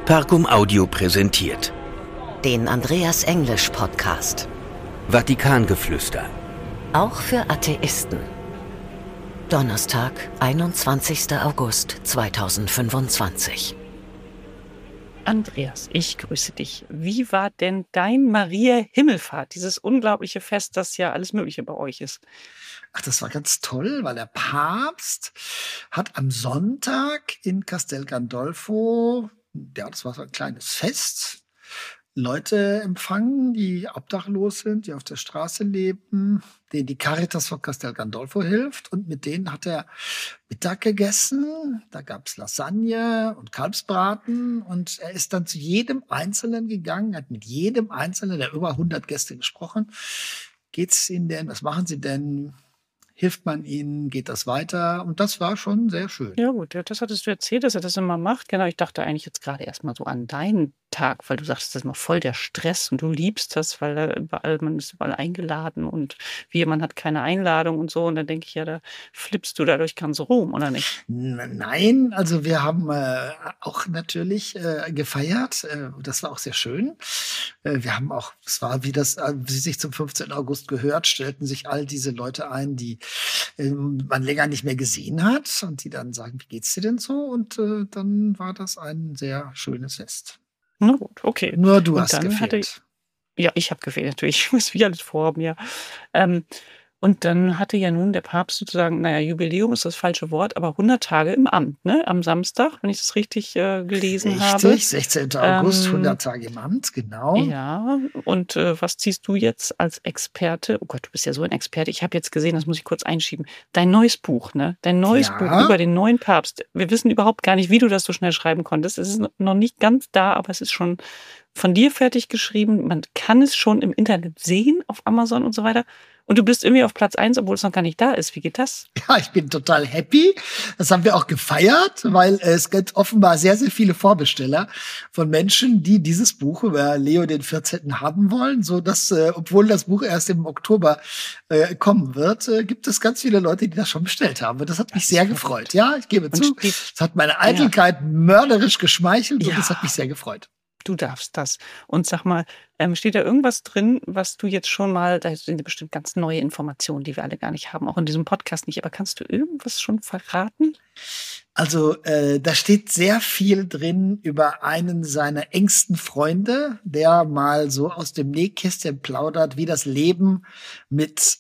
Parcum Audio präsentiert den Andreas Englisch Podcast. Vatikangeflüster. Auch für Atheisten. Donnerstag, 21. August 2025. Andreas, ich grüße dich. Wie war denn dein Maria-Himmelfahrt, dieses unglaubliche Fest, das ja alles Mögliche bei euch ist? Ach, das war ganz toll, weil der Papst hat am Sonntag in Castel Gandolfo, ja, das war so ein kleines Fest, Leute empfangen, die obdachlos sind, die auf der Straße leben, denen die Caritas von Castel Gandolfo hilft. Und mit denen hat er Mittag gegessen. Da gab's Lasagne und Kalbsbraten. Und er ist dann zu jedem Einzelnen gegangen, hat mit jedem Einzelnen der über 100 Gäste gesprochen. Geht's Ihnen denn? Was machen Sie denn? Hilft man ihnen? Geht das weiter? Und das war schon sehr schön. Ja gut, das hattest du erzählt, dass er das immer macht. Genau, ich dachte eigentlich jetzt gerade erstmal so an deinen Tag, weil du sagst, das ist immer voll der Stress und du liebst das, weil da überall, man ist überall eingeladen und man hat keine Einladung und so. Und dann denke ich, ja, da flippst du dadurch ganz Rom, oder nicht? Nein, also wir haben auch natürlich gefeiert. Das war auch sehr schön. Wir haben auch, es war wie sich zum 15. August gehört, stellten sich all diese Leute ein, die man länger nicht mehr gesehen hat und die dann sagen, wie geht's dir denn so? Und dann war das ein sehr schönes Fest. Na gut, okay. Nur du hast gefehlt. Ich habe gefehlt natürlich. Ich muss wie alles vor mir. Und dann hatte ja nun der Papst sozusagen, Jubiläum ist das falsche Wort, aber 100 Tage im Amt, ne? Am Samstag, wenn ich das richtig gelesen habe. Richtig, 16. August, 100 Tage im Amt, genau. Ja, und was ziehst du jetzt als Experte? Oh Gott, du bist ja so ein Experte. Ich habe jetzt gesehen, das muss ich kurz einschieben, dein neues Buch, ne? Dein neues Buch über den neuen Papst. Wir wissen überhaupt gar nicht, wie du das so schnell schreiben konntest. Es ist noch nicht ganz da, aber es ist schon von dir fertig geschrieben. Man kann es schon im Internet sehen, auf Amazon und so weiter. Und du bist irgendwie auf Platz 1, obwohl es noch gar nicht da ist. Wie geht das? Ja, ich bin total happy. Das haben wir auch gefeiert, weil es gibt offenbar sehr, sehr viele Vorbesteller von Menschen, die dieses Buch über Leo den 14. haben wollen, so dass, obwohl das Buch erst im Oktober kommen wird, gibt es ganz viele Leute, die das schon bestellt haben. Und das hat mich sehr gefreut. Ja, ich gebe zu. Es hat meine Eitelkeit mörderisch geschmeichelt und das hat mich sehr gefreut. Du darfst das. Und sag mal, steht da irgendwas drin, was du jetzt schon mal, da sind bestimmt ganz neue Informationen, die wir alle gar nicht haben, auch in diesem Podcast nicht, aber kannst du irgendwas schon verraten? Also da steht sehr viel drin über einen seiner engsten Freunde, der mal so aus dem Nähkästchen plaudert, wie das Leben mit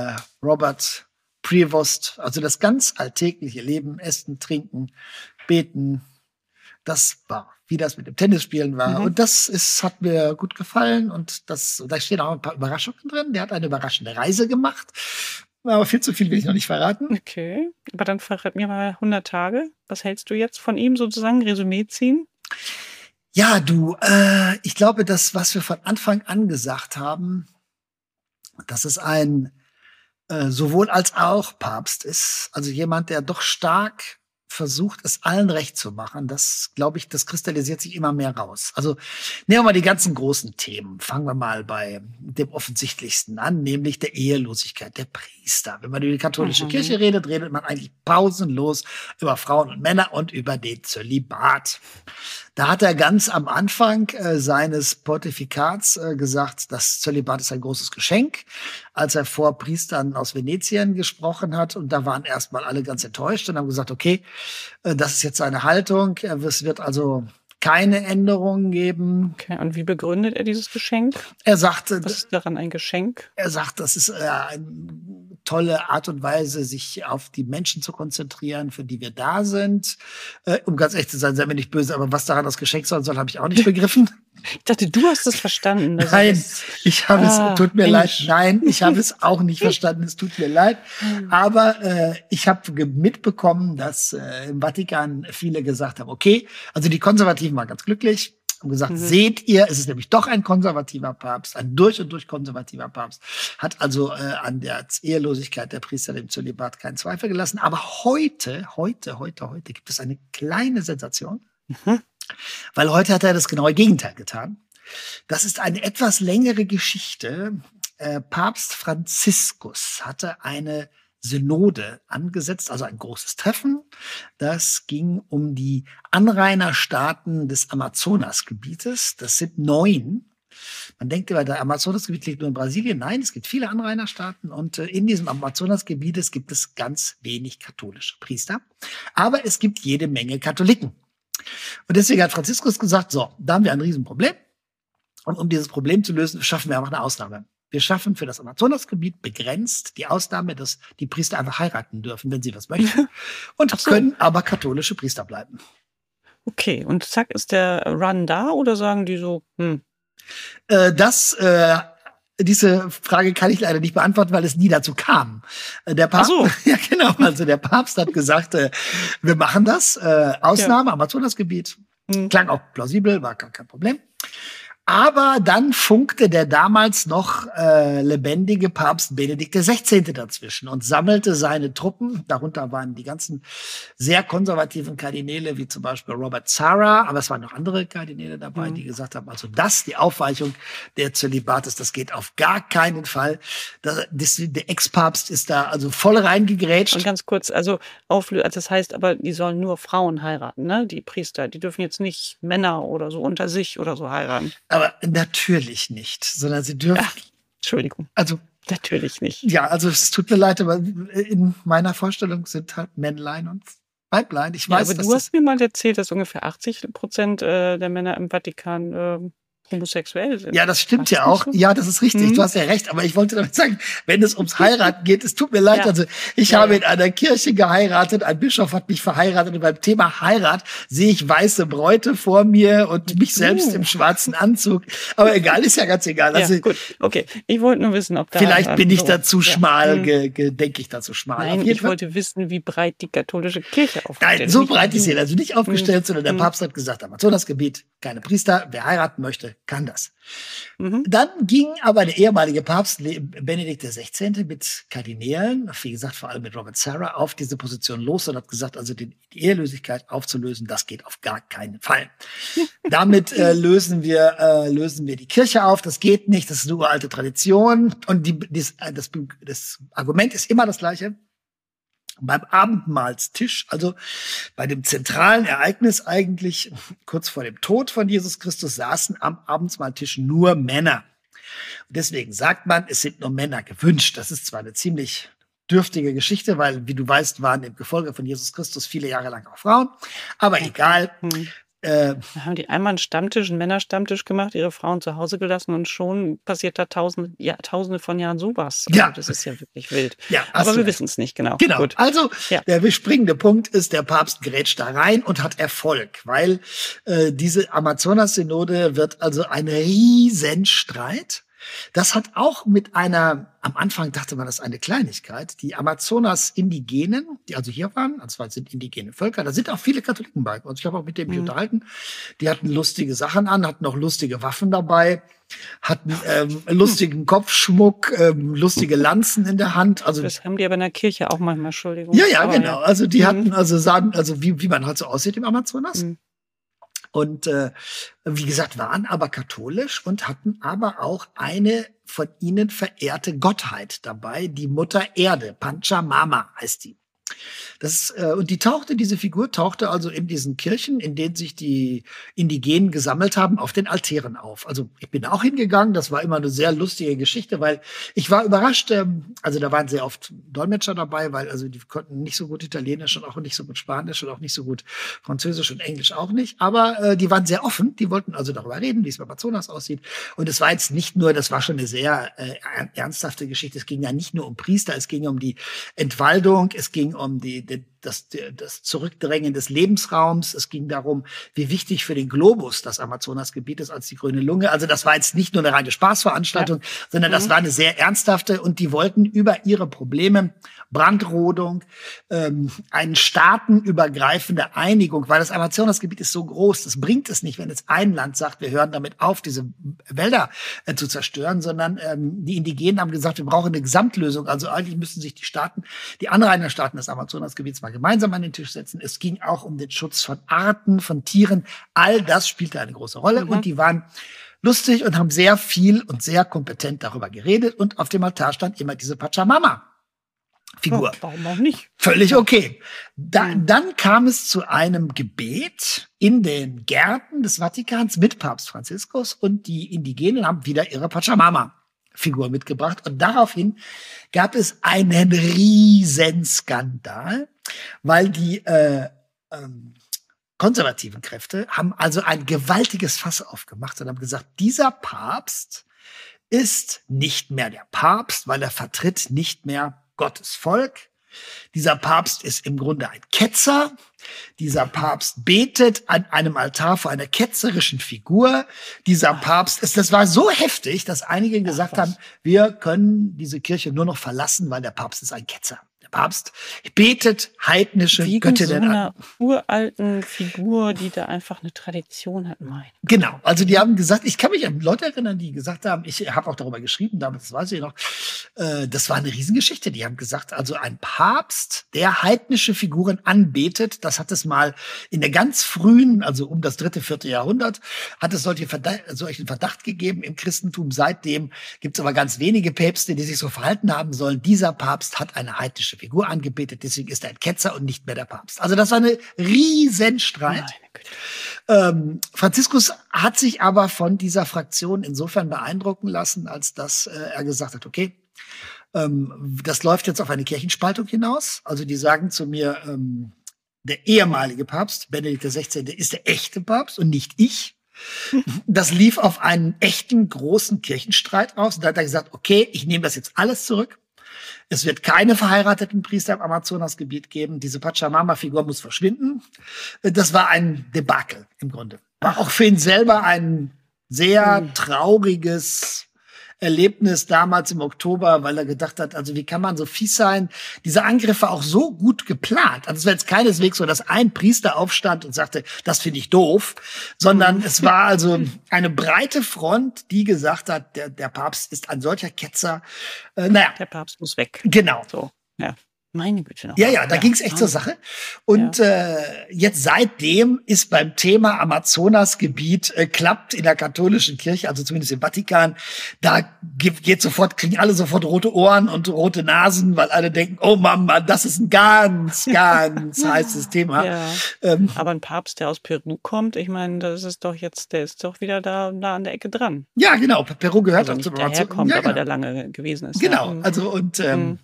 Robert Prevost, also das ganz alltägliche Leben, Essen, Trinken, Beten, das war, wie das mit dem Tennisspielen war. Und hat mir gut gefallen. Und da stehen auch ein paar Überraschungen drin. Der hat eine überraschende Reise gemacht. Aber viel zu viel will ich noch nicht verraten. Okay, aber dann verrat mir mal 100 Tage. Was hältst du jetzt von ihm sozusagen? Resümee ziehen? Ja, ich glaube, das, was wir von Anfang an gesagt haben, dass es ein sowohl als auch Papst ist. Also jemand, der doch stark versucht, es allen recht zu machen. Das, glaube ich, das kristallisiert sich immer mehr raus. Also nehmen wir mal die ganzen großen Themen. Fangen wir mal bei dem offensichtlichsten an, nämlich der Ehelosigkeit der Priester. Wenn man über die katholische Kirche redet, redet man eigentlich pausenlos über Frauen und Männer und über den Zölibat. Da hat er ganz am Anfang seines Pontifikats gesagt, das Zölibat ist ein großes Geschenk, als er vor Priestern aus Venetien gesprochen hat. Und da waren erstmal alle ganz enttäuscht und haben gesagt, okay, das ist jetzt seine Haltung. Es wird also keine Änderungen geben. Okay, und wie begründet er dieses Geschenk? Er sagt, was ist daran ein Geschenk? Er sagt, das ist eine tolle Art und Weise, sich auf die Menschen zu konzentrieren, für die wir da sind. Um ganz ehrlich zu sein, sei mir nicht böse, aber was daran das Geschenk sein soll, habe ich auch nicht begriffen. Ich dachte, du hast es verstanden. Also Nein, ich habe es, tut mir leid. Nein, ich habe es auch nicht verstanden, es tut mir leid. Aber ich habe mitbekommen, dass im Vatikan viele gesagt haben, okay, also die Konservativen waren ganz glücklich, haben gesagt, seht ihr, es ist nämlich doch ein konservativer Papst, ein durch und durch konservativer Papst, hat also an der Ehelosigkeit der Priester im Zölibat keinen Zweifel gelassen. Aber heute gibt es eine kleine Sensation. Weil heute hat er das genaue Gegenteil getan. Das ist eine etwas längere Geschichte. Papst Franziskus hatte eine Synode angesetzt, also ein großes Treffen. Das ging um die Anrainerstaaten des Amazonasgebietes. Das sind 9. Man denkt immer, der Amazonasgebiet liegt nur in Brasilien. Nein, es gibt viele Anrainerstaaten und in diesem Amazonasgebiet gibt es ganz wenig katholische Priester. Aber es gibt jede Menge Katholiken. Und deswegen hat Franziskus gesagt, so, da haben wir ein Riesenproblem. Und um dieses Problem zu lösen, schaffen wir einfach eine Ausnahme. Wir schaffen für das Amazonasgebiet begrenzt die Ausnahme, dass die Priester einfach heiraten dürfen, wenn sie das möchten. Und können aber katholische Priester bleiben. Okay, und zack, ist der Run da oder sagen die so, Diese Frage kann ich leider nicht beantworten, weil es nie dazu kam. Der Papst, ja genau, also der Papst hat gesagt, wir machen das, Ausnahme, Amazonasgebiet. Klang auch plausibel, war kein Problem. Aber dann funkte der damals noch lebendige Papst Benedikt XVI. Dazwischen und sammelte seine Truppen. Darunter waren die ganzen sehr konservativen Kardinäle, wie zum Beispiel Robert Sarah, aber es waren noch andere Kardinäle dabei, die gesagt haben, also die Aufweichung der Zölibates, das geht auf gar keinen Fall. Der Ex-Papst ist da also voll reingegrätscht. Und ganz kurz, also das heißt aber, die sollen nur Frauen heiraten, ne? Die Priester, die dürfen jetzt nicht Männer oder so unter sich oder so heiraten. Aber natürlich nicht, sondern sie dürfen. Ach, Entschuldigung. Also natürlich nicht. Ja, also es tut mir leid, aber in meiner Vorstellung sind halt Männlein und Weiblein. Ich weiß, aber du hast mir mal erzählt, dass ungefähr 80% der Männer im Vatikan homosexuell sind. Ja, das stimmt ja auch. So? Ja, das ist richtig. Du hast ja recht. Aber ich wollte damit sagen, wenn es ums Heiraten geht, es tut mir leid. Ja. Also ich habe in einer Kirche geheiratet. Ein Bischof hat mich verheiratet. Und beim Thema Heirat sehe ich weiße Bräute vor mir und mich selbst im schwarzen Anzug. Aber egal, ist ja ganz egal. Also, ja, gut. Okay. Ich wollte nur wissen, ob da... Vielleicht bin ich da zu schmal, denke ich da zu schmal. Nein, ich wollte wissen, wie breit die katholische Kirche aufgestellt ist. Nein, so breit ist sie also nicht aufgestellt, sondern der Papst hat gesagt, Amazonasgebiet, keine Priester, wer heiraten möchte, kann das. Dann ging aber der ehemalige Papst Benedikt XVI. Mit Kardinälen, wie gesagt, vor allem mit Robert Sarah, auf diese Position los und hat gesagt, also die Ehelosigkeit aufzulösen, das geht auf gar keinen Fall. Damit lösen wir die Kirche auf, das geht nicht, das ist eine uralte Tradition. Und das Argument ist immer das gleiche. Beim Abendmahlstisch, also bei dem zentralen Ereignis eigentlich kurz vor dem Tod von Jesus Christus, saßen am Abendmahlstisch nur Männer. Und deswegen sagt man, es sind nur Männer gewünscht. Das ist zwar eine ziemlich dürftige Geschichte, weil, wie du weißt, waren im Gefolge von Jesus Christus viele Jahre lang auch Frauen. Aber egal. Haben die einmal einen Männerstammtisch gemacht, ihre Frauen zu Hause gelassen und schon passiert da Tausende von Jahren sowas. Also ja. Das ist ja wirklich wild. Ja, aber wir wissen es nicht genau. Genau. Gut. Also der springende Punkt ist, der Papst grätscht da rein und hat Erfolg, weil diese Amazonas-Synode wird also ein Riesenstreit. Das hat auch mit am Anfang dachte man, das ist eine Kleinigkeit, die Amazonas-Indigenen, die also hier waren, also sind indigene Völker, da sind auch viele Katholiken bei. Und ich habe auch mit denen unterhalten, die hatten lustige Sachen an, hatten auch lustige Waffen dabei, hatten lustigen Kopfschmuck, lustige Lanzen in der Hand. Also das haben die aber in der Kirche auch manchmal, Entschuldigung. Ja, genau. Also die hatten wie man halt so aussieht im Amazonas. Und wie gesagt, waren aber katholisch und hatten aber auch eine von ihnen verehrte Gottheit dabei, die Mutter Erde, Pachamama heißt die. Und diese Figur tauchte also in diesen Kirchen, in denen sich die Indigenen gesammelt haben, auf den Altären auf. Also ich bin auch hingegangen, das war immer eine sehr lustige Geschichte, weil ich war überrascht, also da waren sehr oft Dolmetscher dabei, weil also die konnten nicht so gut Italienisch und auch nicht so gut Spanisch und auch nicht so gut Französisch und Englisch auch nicht, aber die waren sehr offen, die wollten also darüber reden, wie es bei Amazonas aussieht. Und es war jetzt nicht nur, das war schon eine sehr ernsthafte Geschichte, es ging ja nicht nur um Priester, es ging um die Entwaldung, es ging um das Zurückdrängen des Lebensraums. Es ging darum, wie wichtig für den Globus das Amazonasgebiet ist als die grüne Lunge. Also das war jetzt nicht nur eine reine Spaßveranstaltung, sondern das war eine sehr ernsthafte und die wollten über ihre Probleme, Brandrodung, eine staatenübergreifende Einigung, weil das Amazonasgebiet ist so groß, das bringt es nicht, wenn jetzt ein Land sagt, wir hören damit auf, diese Wälder zu zerstören, sondern die Indigenen haben gesagt, wir brauchen eine Gesamtlösung. Also eigentlich müssten sich die Anrainerstaaten des Amazonasgebiets mal gemeinsam an den Tisch setzen. Es ging auch um den Schutz von Arten, von Tieren. All das spielte eine große Rolle und die waren lustig und haben sehr viel und sehr kompetent darüber geredet und auf dem Altar stand immer diese Pachamama. Figur. Ja, warum auch nicht? Völlig okay. Dann kam es zu einem Gebet in den Gärten des Vatikans mit Papst Franziskus und die Indigenen haben wieder ihre Pachamama-Figur mitgebracht. Und daraufhin gab es einen Riesenskandal, weil die konservativen Kräfte haben also ein gewaltiges Fass aufgemacht und haben gesagt, dieser Papst ist nicht mehr der Papst, weil er vertritt nicht mehr Gottes Volk. Dieser Papst ist im Grunde ein Ketzer. Dieser Papst betet an einem Altar vor einer ketzerischen Figur. Dieser Papst das war so heftig, dass einige gesagt haben, wir können diese Kirche nur noch verlassen, weil der Papst ist ein Ketzer. Der Papst betet heidnische Göttinnen an. Wegen so einer uralten Figur, die da einfach eine Tradition hat. Genau, also die haben gesagt, ich kann mich an Leute erinnern, die gesagt haben, ich habe auch darüber geschrieben, damals, das weiß ich noch, das war eine Riesengeschichte. Die haben gesagt, also ein Papst, der heidnische Figuren anbetet, das hat es mal in der ganz frühen, also um das 3., 4. Jahrhundert, hat es solchen Verdacht gegeben im Christentum. Seitdem gibt es aber ganz wenige Päpste, die sich so verhalten haben sollen. Dieser Papst hat eine heidnische Figur angebetet, deswegen ist er ein Ketzer und nicht mehr der Papst. Also das war eine Riesenstreit. Franziskus hat sich aber von dieser Fraktion insofern beeindrucken lassen, als dass er gesagt hat, okay, das läuft jetzt auf eine Kirchenspaltung hinaus. Also die sagen zu mir, der ehemalige Papst, Benedikt XVI., ist der echte Papst und nicht ich. Das lief auf einen echten großen Kirchenstreit aus. Und da hat er gesagt, okay, ich nehme das jetzt alles zurück. Es wird keine verheirateten Priester im Amazonasgebiet geben. Diese Pachamama-Figur muss verschwinden. Das war ein Debakel im Grunde. War auch für ihn selber ein sehr trauriges Erlebnis damals im Oktober, weil er gedacht hat, also wie kann man so fies sein? Dieser Angriff war auch so gut geplant. Also es war jetzt keineswegs so, dass ein Priester aufstand und sagte, das finde ich doof, sondern es war also eine breite Front, die gesagt hat, der Papst ist ein solcher Ketzer. Der Papst muss weg. Genau. So, ja. Meine Güte. Ja, da ging es echt zur Sache. Und jetzt seitdem ist beim Thema Amazonasgebiet klappt in der katholischen Kirche, also zumindest im Vatikan, da kriegen alle sofort rote Ohren und rote Nasen, weil alle denken, oh Mama, das ist ein ganz, ganz heißes Thema. Ja. Aber ein Papst, der aus Peru kommt, ich meine, der ist doch wieder da an der Ecke dran. Ja, genau. Peru gehört also auch nicht zum Amazon. Kommt, ja, aber der lange gewesen ist. Genau. Also und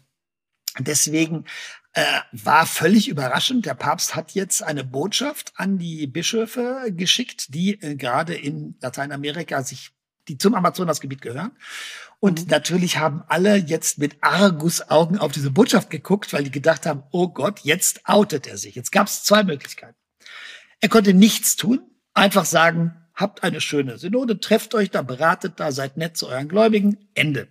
deswegen war völlig überraschend. Der Papst hat jetzt eine Botschaft an die Bischöfe geschickt, die gerade in Lateinamerika die zum Amazonasgebiet gehören. Und natürlich haben alle jetzt mit Argusaugen auf diese Botschaft geguckt, weil die gedacht haben, oh Gott, jetzt outet er sich. Jetzt gab es 2 Möglichkeiten. Er konnte nichts tun, einfach sagen, habt eine schöne Synode, trefft euch da, beratet da, seid nett zu euren Gläubigen, Ende.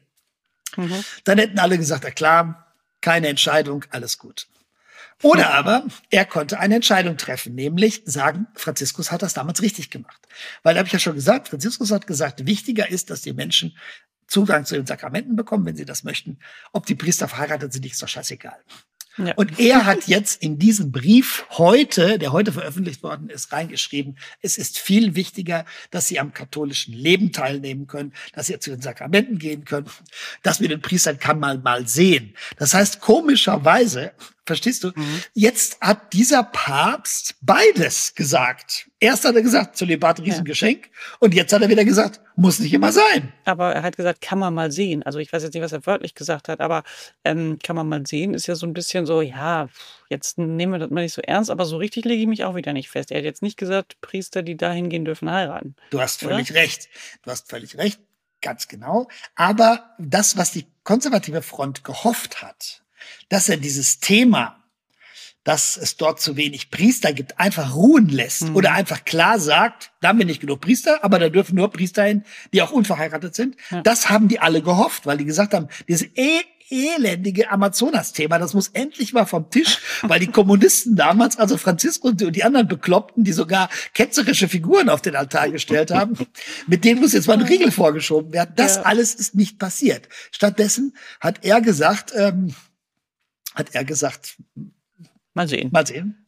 Dann hätten alle gesagt, ja klar, keine Entscheidung, alles gut. Oder aber er konnte eine Entscheidung treffen, nämlich sagen, Franziskus hat das damals richtig gemacht. Weil, da habe ich ja schon gesagt, Franziskus hat gesagt, wichtiger ist, dass die Menschen Zugang zu den Sakramenten bekommen, wenn sie das möchten. Ob die Priester verheiratet sind, ist doch scheißegal. Ja. Und er hat jetzt in diesen Brief der heute veröffentlicht worden ist, reingeschrieben, es ist viel wichtiger, dass sie am katholischen Leben teilnehmen können, dass sie zu den Sakramenten gehen können, dass wir den Priestern kann man mal sehen. Das heißt, komischerweise, verstehst du, jetzt hat dieser Papst beides gesagt. Erst hat er gesagt, Zölibat, Riesengeschenk. Und jetzt hat er wieder gesagt, muss nicht immer sein. Aber er hat gesagt, kann man mal sehen. Also ich weiß jetzt nicht, was er wörtlich gesagt hat, aber kann man mal sehen, ist ja so ein bisschen so, ja, jetzt nehmen wir das mal nicht so ernst, aber so richtig lege ich mich auch wieder nicht fest. Er hat jetzt nicht gesagt, Priester, die dahin gehen, dürfen heiraten. Du hast völlig recht. Du hast völlig recht, ganz genau. Aber das, was die konservative Front gehofft hat, dass er dieses Thema, dass es dort zu wenig Priester gibt, einfach ruhen lässt oder einfach klar sagt, da haben wir nicht genug Priester, aber da dürfen nur Priester hin, die auch unverheiratet sind. Ja. Das haben die alle gehofft, weil die gesagt haben, dieses elendige Amazonas-Thema, das muss endlich mal vom Tisch, weil die Kommunisten damals, also Franziskus und die anderen Bekloppten, die sogar ketzerische Figuren auf den Altar gestellt haben, mit denen muss jetzt mal ein Riegel vorgeschoben werden. Das alles ist nicht passiert. Stattdessen hat er gesagt, mal sehen.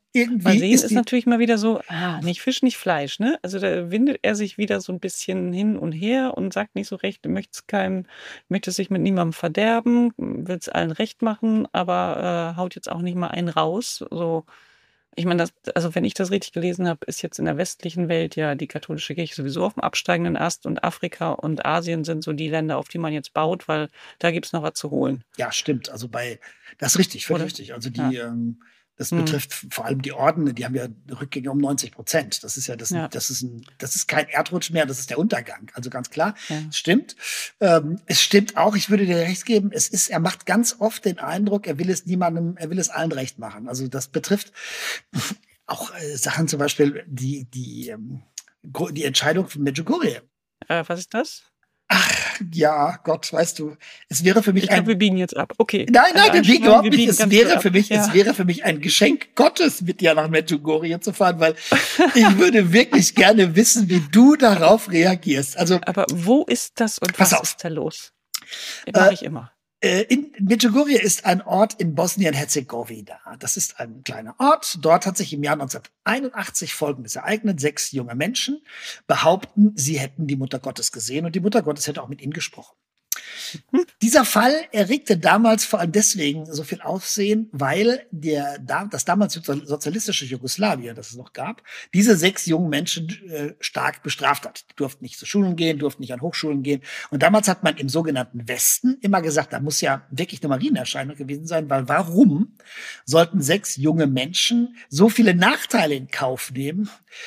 irgendwie Sehen ist natürlich mal wieder so, nicht Fisch, nicht Fleisch, ne? Also da windet er sich wieder so ein bisschen hin und her und sagt nicht so recht, möchte sich mit niemandem verderben, will es allen recht machen, aber haut jetzt auch nicht mal einen raus. So, ich meine, also wenn ich das richtig gelesen habe, ist jetzt in der westlichen Welt ja die katholische Kirche sowieso auf dem absteigenden Ast und Afrika und Asien sind so die Länder, auf die man jetzt baut, weil da gibt's noch was zu holen. Ja, stimmt. Also das ist richtig, völlig richtig. Also das betrifft vor allem die Orden, die haben ja Rückgänge um 90%. Das ist ja, das ist kein Erdrutsch mehr, das ist der Untergang. Also ganz klar, es stimmt. Es stimmt auch, ich würde dir recht geben, er macht ganz oft den Eindruck, er will es allen recht machen. Also das betrifft auch Sachen, zum Beispiel die Entscheidung von Medjugorje. Was ist das? Ach, ja, Gott, weißt du, es wäre für mich ich glaube, wir biegen jetzt ab. Okay. Nein, wir biegen überhaupt nicht. Es wäre für mich ein Geschenk Gottes, mit dir nach Medjugorje zu fahren, weil ich würde wirklich gerne wissen, wie du darauf reagierst. Also, aber wo ist das und was ist da los? Mache ich immer. In Medjugorje ist ein Ort in Bosnien-Herzegowina. Das ist ein kleiner Ort. Dort hat sich im Jahr 1981 Folgendes ereignet. 6 junge Menschen behaupten, sie hätten die Mutter Gottes gesehen und die Mutter Gottes hätte auch mit ihnen gesprochen. Dieser Fall erregte damals vor allem deswegen so viel Aufsehen, weil das damals sozialistische Jugoslawien, das es noch gab, diese 6 jungen Menschen stark bestraft hat. Die durften nicht zu Schulen gehen, durften nicht an Hochschulen gehen. Und damals hat man im sogenannten Westen immer gesagt, da muss ja wirklich eine Marienerscheinung gewesen sein, weil warum sollten 6 junge Menschen so viele Nachteile in Kauf nehmen,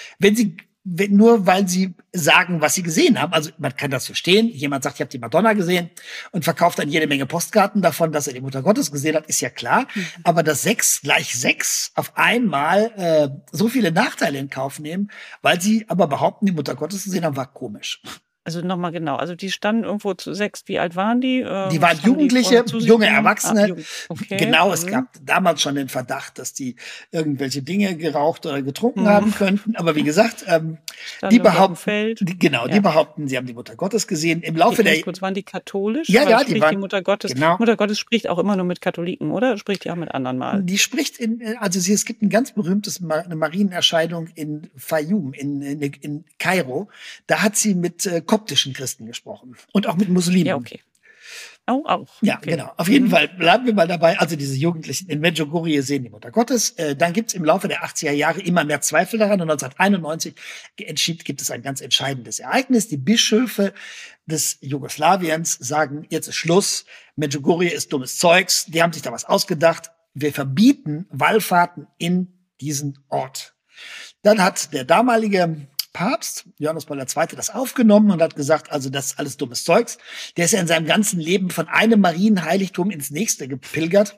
nur weil sie sagen, was sie gesehen haben. Also man kann das verstehen. Jemand sagt, ich habe die Madonna gesehen und verkauft dann jede Menge Postkarten davon, dass er die Mutter Gottes gesehen hat, ist ja klar. Aber dass 6 gleich 6 auf einmal so viele Nachteile in Kauf nehmen, weil sie aber behaupten, die Mutter Gottes gesehen haben, war komisch. Also nochmal genau. Also die standen irgendwo zu 6. Wie alt waren die? Die waren Jugendliche, junge Erwachsene. Okay. Genau, es gab damals schon den Verdacht, dass die irgendwelche Dinge geraucht oder getrunken haben könnten. Aber wie gesagt, die behaupten, sie haben die Mutter Gottes gesehen. Im Laufe der... Kurz, waren die katholisch? Ja, die waren... Die Mutter Gottes, genau. Mutter Gottes spricht auch immer nur mit Katholiken, oder? Spricht die auch mit anderen mal? Die spricht es gibt ein ganz berühmtes eine Marienerscheinung in Fayum, in Kairo. Da hat sie mit koptischen Christen gesprochen. Und auch mit Muslimen. Ja, okay. Auch. Ja, okay. Genau. Auf jeden Fall bleiben wir mal dabei. Also diese Jugendlichen in Medjugorje sehen die Mutter Gottes. Dann gibt's im Laufe der 80er Jahre immer mehr Zweifel daran. Und 1991 gibt es ein ganz entscheidendes Ereignis. Die Bischöfe des Jugoslawiens sagen, jetzt ist Schluss. Medjugorje ist dummes Zeugs. Die haben sich da was ausgedacht. Wir verbieten Wallfahrten in diesen Ort. Dann hat der damalige Papst, Johannes Paul II., das aufgenommen und hat gesagt, also das ist alles dummes Zeugs. Der ist ja in seinem ganzen Leben von einem Marienheiligtum ins nächste gepilgert.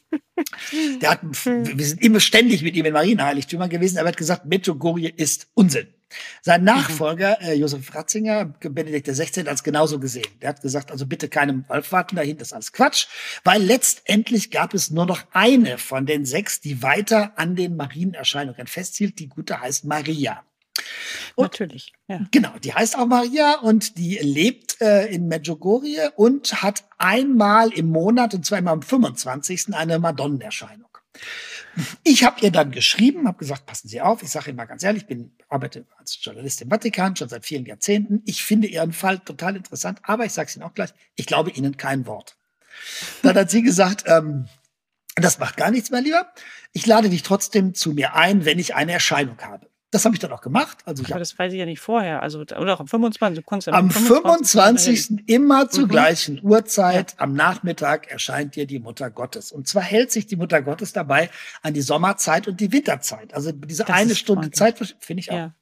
Wir sind immer ständig mit ihm in Marienheiligtümern gewesen, aber er hat gesagt, Medjugorje ist Unsinn. Sein Nachfolger, Josef Ratzinger, Benedikt XVI., hat es genauso gesehen. Der hat gesagt, also bitte keine Wallfahrten dahin, das ist alles Quatsch, weil letztendlich gab es nur noch eine von den 6, die weiter an den Marienerscheinungen festhielt. Die gute heißt Maria. Und natürlich, ja. Genau, die heißt auch Maria und die lebt in Medjugorje und hat einmal im Monat, und zwar immer am 25. eine Madonnenerscheinung. Ich habe ihr dann geschrieben, habe gesagt, passen Sie auf, ich sage Ihnen mal ganz ehrlich, arbeite als Journalist im Vatikan schon seit vielen Jahrzehnten. Ich finde Ihren Fall total interessant, aber ich sage es Ihnen auch gleich, ich glaube Ihnen kein Wort. Dann hat sie gesagt, das macht gar nichts, mein Lieber. Ich lade dich trotzdem zu mir ein, wenn ich eine Erscheinung habe. Das habe ich dann auch gemacht. Also aber das weiß ich ja nicht vorher. Also, oder auch am 25. Am 25. immer zur gleichen Uhrzeit, am Nachmittag, erscheint dir die Mutter Gottes. Und zwar hält sich die Mutter Gottes dabei an die Sommerzeit und die Winterzeit. Also diese das eine Stunde Zeit, finde ich auch. Ja.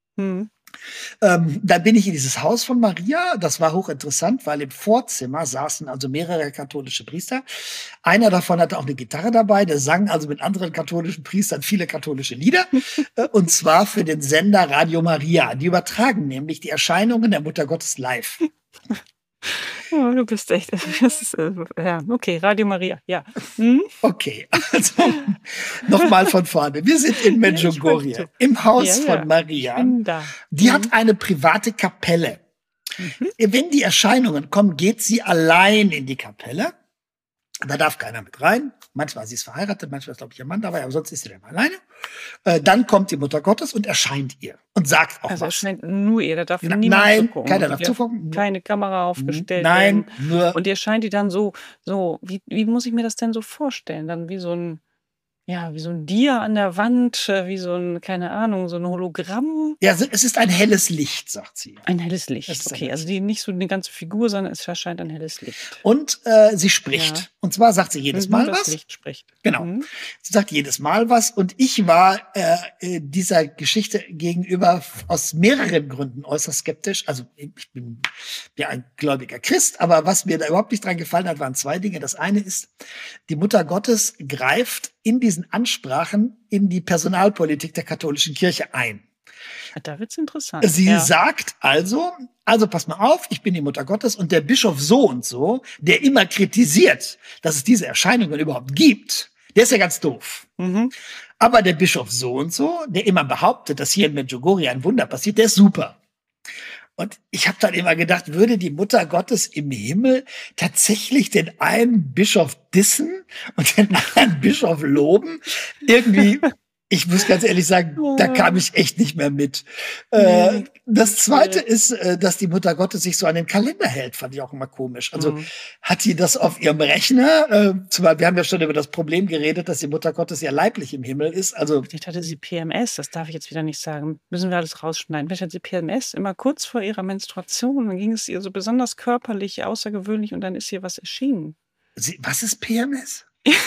Da bin ich in dieses Haus von Maria. Das war hochinteressant, weil im Vorzimmer saßen also mehrere katholische Priester. Einer davon hatte auch eine Gitarre dabei. Der sang also mit anderen katholischen Priestern viele katholische Lieder. Und zwar für den Sender Radio Maria. Die übertragen nämlich die Erscheinungen der Mutter Gottes live. Oh, du bist echt, ja, okay, Radio Maria, ja. Okay, also nochmal von vorne. Wir sind in Medjugorje, im Haus von Maria. Die hat eine private Kapelle. Wenn die Erscheinungen kommen, geht sie allein in die Kapelle. Da darf keiner mit rein. Manchmal sie ist verheiratet, manchmal ist, glaube ich, ihr Mann dabei, aber sonst ist sie dann alleine. Dann kommt die Mutter Gottes und erscheint ihr und sagt auch Also was. erscheint nur ihr, da darf niemand Nein, zugucken. keiner darf zugucken. Keine Kamera aufgestellt Nein, werden. nur Und ihr erscheint die dann so, wie muss ich mir das denn so vorstellen? Dann wie so ein Dia an der Wand, wie so ein, keine Ahnung, so ein Hologramm. ja, es ist ein helles Licht, sagt sie. Ein helles Licht. Es ist ein Okay, helles also die nicht so eine ganze Figur, sondern es erscheint ein helles Licht. Und sie spricht. Ja. Und zwar sagt sie jedes Mal Das was. Licht spricht. Genau. Mhm. Sie sagt jedes Mal was. Und ich war dieser Geschichte gegenüber aus mehreren Gründen äußerst skeptisch. Also ich bin ja ein gläubiger Christ, aber was mir da überhaupt nicht dran gefallen hat, waren zwei Dinge. Das eine ist, die Mutter Gottes greift in diesen Ansprachen in die Personalpolitik der katholischen Kirche ein. Da wird's interessant. Sie sagt also pass mal auf, ich bin die Mutter Gottes und der Bischof so und so, der immer kritisiert, dass es diese Erscheinungen überhaupt gibt, der ist ja ganz doof. Mhm. Aber der Bischof so und so, der immer behauptet, dass hier in Medjugorje ein Wunder passiert, der ist super. Und ich habe dann immer gedacht, würde die Mutter Gottes im Himmel tatsächlich den einen Bischof dissen und den anderen Bischof loben? Irgendwie, ich muss ganz ehrlich sagen, da kam ich echt nicht mehr mit. Das Zweite ist, dass die Mutter Gottes sich so an den Kalender hält, fand ich auch immer komisch. Also hat sie das auf ihrem Rechner? Zumal wir haben ja schon über das Problem geredet, dass die Mutter Gottes ja leiblich im Himmel ist. Also Vielleicht hatte sie PMS, das darf ich jetzt wieder nicht sagen. Müssen wir alles rausschneiden. Vielleicht hat sie PMS immer kurz vor ihrer Menstruation. Dann ging es ihr so besonders körperlich, außergewöhnlich und dann ist ihr was erschienen. was ist PMS?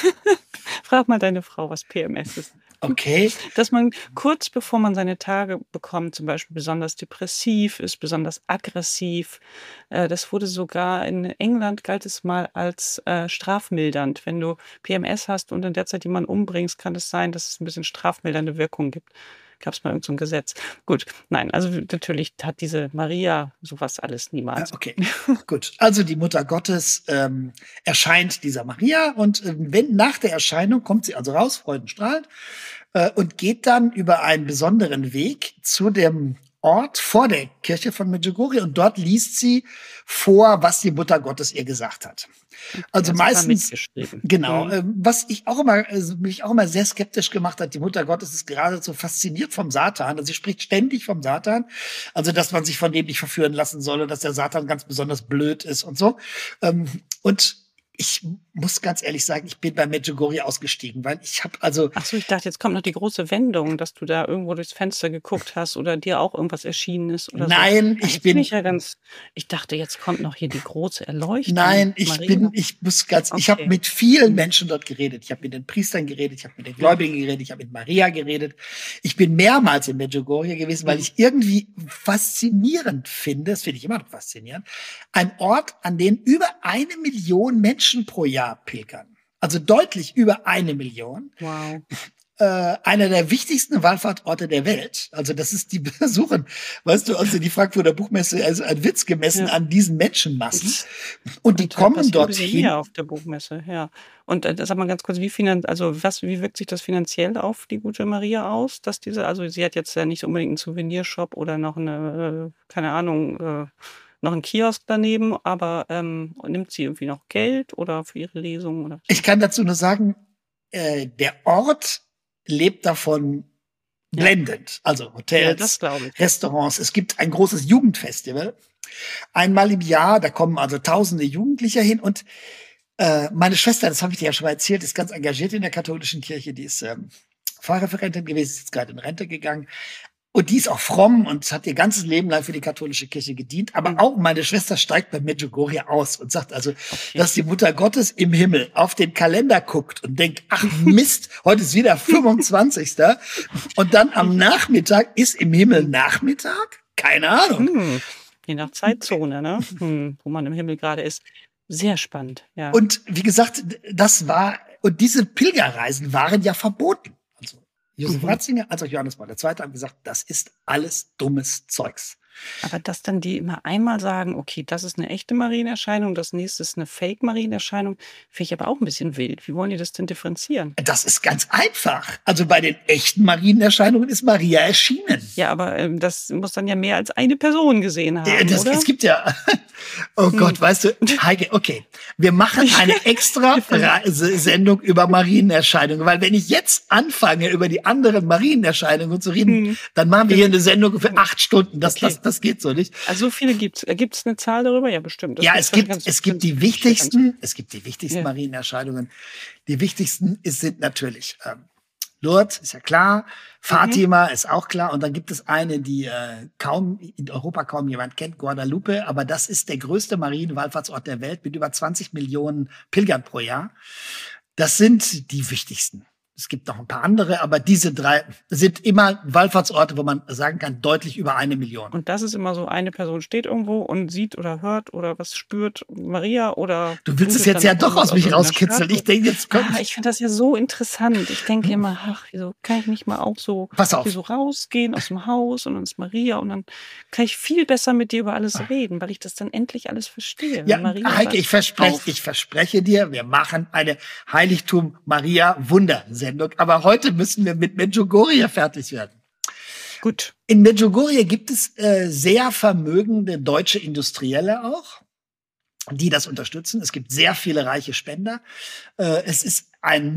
Frag mal deine Frau, was PMS ist. Okay. Dass man kurz bevor man seine Tage bekommt, zum Beispiel besonders depressiv ist, besonders aggressiv. Das wurde sogar in England, galt es mal als strafmildernd. Wenn du PMS hast und in der Zeit jemanden umbringst, kann es sein, dass es ein bisschen strafmildernde Wirkung gibt. Gab es mal irgend so ein Gesetz. Gut, nein, also natürlich hat diese Maria sowas alles niemals. Okay, gut. Also die Mutter Gottes erscheint dieser Maria und nach der Erscheinung kommt sie also raus, freudenstrahlend, und geht dann über einen besonderen Weg zu dem Ort vor der Kirche von Medjugorje und dort liest sie vor, was die Mutter Gottes ihr gesagt hat. Also meistens, genau, was mich auch immer sehr skeptisch gemacht hat, die Mutter Gottes ist geradezu fasziniert vom Satan. Also sie spricht ständig vom Satan. Also, dass man sich von dem nicht verführen lassen solle, dass der Satan ganz besonders blöd ist und so. Und ich muss ganz ehrlich sagen, ich bin bei Medjugorje ausgestiegen, weil ich habe also... Ach so, ich dachte, jetzt kommt noch die große Wendung, dass du da irgendwo durchs Fenster geguckt hast oder dir auch irgendwas erschienen ist oder Nein, so. Ich dachte, jetzt kommt noch hier die große Erleuchtung. Nein, ich habe mit vielen Menschen dort geredet. Ich habe mit den Priestern geredet, ich habe mit den Gläubigen geredet, ich habe mit Maria geredet. Ich bin mehrmals in Medjugorje gewesen, weil ich irgendwie faszinierend finde, das finde ich immer noch faszinierend, ein Ort, an den über 1 Million Menschen pro Jahr pilgern. Also deutlich über 1 Million. Wow. Einer der wichtigsten Wallfahrtorte der Welt. Also das ist die Besuchen, weißt du, also die Frankfurter Buchmesse, also ein Witz gemessen an diesen Menschenmassen. Und die kommen dorthin. Auf der Buchmesse, ja. Und sag mal ganz kurz, wie wirkt sich das finanziell auf die gute Maria aus? Dass also sie hat jetzt ja nicht unbedingt einen Souvenirshop oder noch eine, keine Ahnung, noch einen Kiosk daneben, aber nimmt sie irgendwie noch Geld oder für ihre Lesungen? Oder? Ich kann dazu nur sagen, der Ort lebt davon blendend. Also Hotels, Restaurants. Es gibt ein großes Jugendfestival. Einmal im Jahr, da kommen also tausende Jugendliche hin. Und meine Schwester, das habe ich dir ja schon mal erzählt, ist ganz engagiert in der katholischen Kirche. Die ist Pfarrreferentin gewesen, ist jetzt gerade in Rente gegangen. Und die ist auch fromm und hat ihr ganzes Leben lang für die katholische Kirche gedient. Aber auch meine Schwester steigt bei Medjugorje aus und sagt also, dass die Mutter Gottes im Himmel auf den Kalender guckt und denkt, ach Mist, heute ist wieder 25. Und dann am Nachmittag ist im Himmel Nachmittag? Keine Ahnung. Je nach Zeitzone, ne? Wo man im Himmel gerade ist. Sehr spannend, ja. Und wie gesagt, und diese Pilgerreisen waren ja verboten. Josef Ratzinger als auch Johannes Paul II. Haben gesagt, das ist alles dummes Zeugs. Aber dass dann die immer einmal sagen, okay, das ist eine echte Marienerscheinung, das nächste ist eine Fake-Marienerscheinung, finde ich aber auch ein bisschen wild. Wie wollen die das denn differenzieren? Das ist ganz einfach. Also bei den echten Marienerscheinungen ist Maria erschienen. Ja, aber das muss dann ja mehr als eine Person gesehen haben, oder? Es gibt ja, oh Gott, weißt du, Heike, okay, wir machen eine extra Sendung über Marienerscheinungen, weil wenn ich jetzt anfange, über die anderen Marienerscheinungen zu reden, dann machen wir hier eine Sendung für 8 Stunden. Das geht so nicht. Also so viele gibt's. Gibt's eine Zahl darüber? Ja, bestimmt. Das ja, es gibt die wichtigsten ja. Marienerscheinungen. Die wichtigsten sind natürlich Lourdes, ist ja klar. Fatima ist auch klar. Und dann gibt es eine, die in Europa kaum jemand kennt, Guadalupe. Aber das ist der größte Marienwallfahrtsort der Welt mit über 20 Millionen Pilgern pro Jahr. Das sind die wichtigsten. Es gibt noch ein paar andere, aber diese 3 sind immer Wallfahrtsorte, wo man sagen kann, deutlich über 1 Million. Und das ist immer so, eine Person steht irgendwo und sieht oder hört oder was spürt Maria oder... Du willst es jetzt ja doch aus mich rauskitzeln. Ich denke, jetzt kommt... ich finde das ja so interessant. Ich denke immer, ach, wieso kann ich nicht mal auch so, so rausgehen aus dem Haus und dann ist Maria und dann kann ich viel besser mit dir über alles reden, weil ich das dann endlich alles verstehe. Ja, Heike, ich verspreche dir, wir machen eine Heiligtum Maria Wundersendung. Aber heute müssen wir mit Medjugorje fertig werden. Gut. In Medjugorje gibt es sehr vermögende deutsche Industrielle auch, die das unterstützen. Es gibt sehr viele reiche Spender. Es ist ein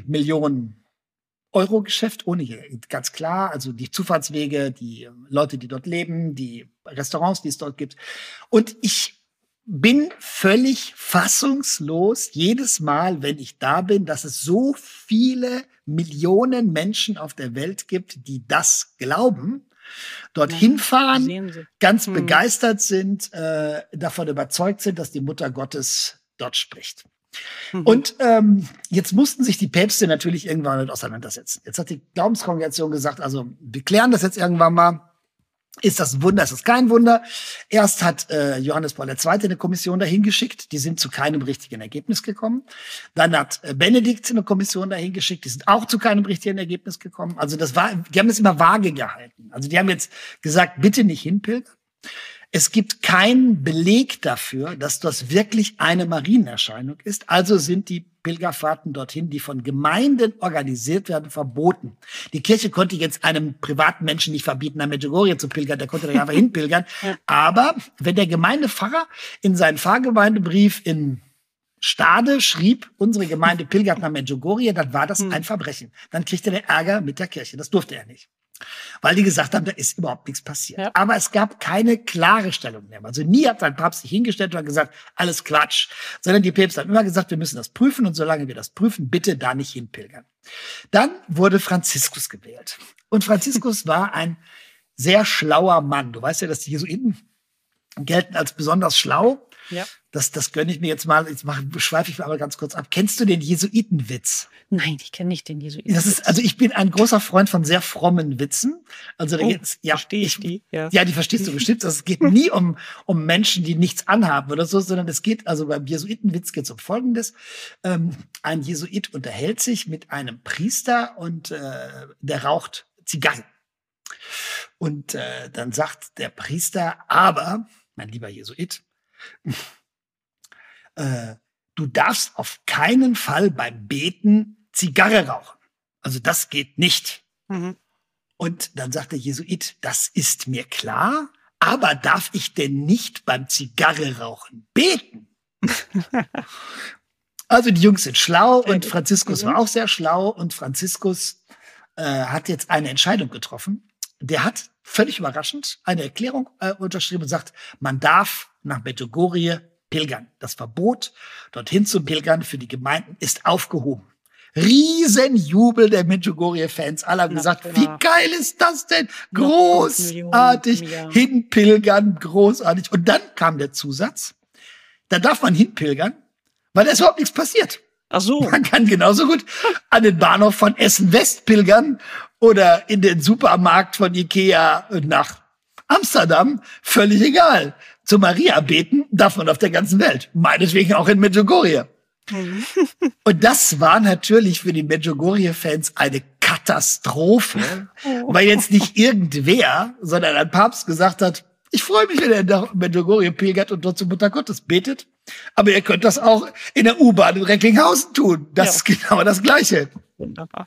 Multimillionen-Euro-Geschäft, ganz klar. Also die Zufahrtswege, die Leute, die dort leben, die Restaurants, die es dort gibt. Und ich bin völlig fassungslos jedes Mal, wenn ich da bin, dass es so viele Millionen Menschen auf der Welt gibt, die das glauben, dorthin fahren, ganz begeistert sind, davon überzeugt sind, dass die Mutter Gottes dort spricht. Und jetzt mussten sich die Päpste natürlich irgendwann damit auseinandersetzen. Jetzt hat die Glaubenskongregation gesagt, also wir klären das jetzt irgendwann mal. Ist das ein Wunder? Ist das kein Wunder? Erst hat Johannes Paul II. Eine Kommission dahin geschickt. Die sind zu keinem richtigen Ergebnis gekommen. Dann hat Benedikt eine Kommission dahin geschickt. Die sind auch zu keinem richtigen Ergebnis gekommen. Also die haben das immer vage gehalten. Also die haben jetzt gesagt, bitte nicht hinpilgern. Es gibt keinen Beleg dafür, dass das wirklich eine Marienerscheinung ist. Also sind die Pilgerfahrten dorthin, die von Gemeinden organisiert werden, verboten. Die Kirche konnte jetzt einem privaten Menschen nicht verbieten, nach Medjugorje zu pilgern, der konnte da einfach hinpilgern. Aber wenn der Gemeindepfarrer in seinen Pfarrgemeindebrief in Stade schrieb, unsere Gemeinde pilgert nach Medjugorje, dann war das ein Verbrechen. Dann kriegte er Ärger mit der Kirche. Das durfte er nicht. Weil die gesagt haben, da ist überhaupt nichts passiert. Ja. Aber es gab keine klare Stellungnahme. Also nie hat ein Papst sich hingestellt und gesagt, alles Quatsch. Sondern die Päpste haben immer gesagt, wir müssen das prüfen und solange wir das prüfen, bitte da nicht hinpilgern. Dann wurde Franziskus gewählt. Und Franziskus war ein sehr schlauer Mann. Du weißt ja, dass die Jesuiten gelten als besonders schlau. Ja. Das gönne ich mir jetzt mal. Jetzt schweife ich aber ganz kurz ab. Kennst du den Jesuitenwitz? Nein, ich kenne nicht den Jesuitenwitz. Also ich bin ein großer Freund von sehr frommen Witzen. Also da geht's, verstehe ich die. Ja, die verstehst du bestimmt. Also es geht nie um Menschen, die nichts anhaben oder so, sondern es geht, also beim Jesuitenwitz geht es um Folgendes. Ein Jesuit unterhält sich mit einem Priester und der raucht Zigarren. Und dann sagt der Priester, aber, mein lieber Jesuit, du darfst auf keinen Fall beim Beten Zigarre rauchen. Also das geht nicht. Und dann sagt der Jesuit, das ist mir klar, aber darf ich denn nicht beim Zigarre rauchen beten? Also die Jungs sind schlau und Franziskus war auch sehr schlau und Franziskus hat jetzt eine Entscheidung getroffen. Der hat völlig überraschend eine Erklärung unterschrieben und sagt, man darf nach Medjugorje pilgern. Das Verbot, dorthin zu pilgern für die Gemeinden, ist aufgehoben. Riesenjubel der Medjugorje-Fans. Alle haben gesagt, wie geil ist das denn? Großartig, hinpilgern, großartig. Und dann kam der Zusatz, da darf man hinpilgern, weil da ist überhaupt nichts passiert. Ach so. Man kann genauso gut an den Bahnhof von Essen-West pilgern oder in den Supermarkt von Ikea nach Amsterdam. Völlig egal. Zu Maria beten darf man auf der ganzen Welt. Meinetwegen auch in Medjugorje. Und das war natürlich für die Medjugorje-Fans eine Katastrophe, weil jetzt nicht irgendwer, sondern ein Papst gesagt hat, Ich freue mich, wenn ihr nach Medjugorje pilgert und dort zur Mutter Gottes betet. Aber ihr könnt das auch in der U-Bahn in Recklinghausen tun. Das ist genau das Gleiche. Wunderbar.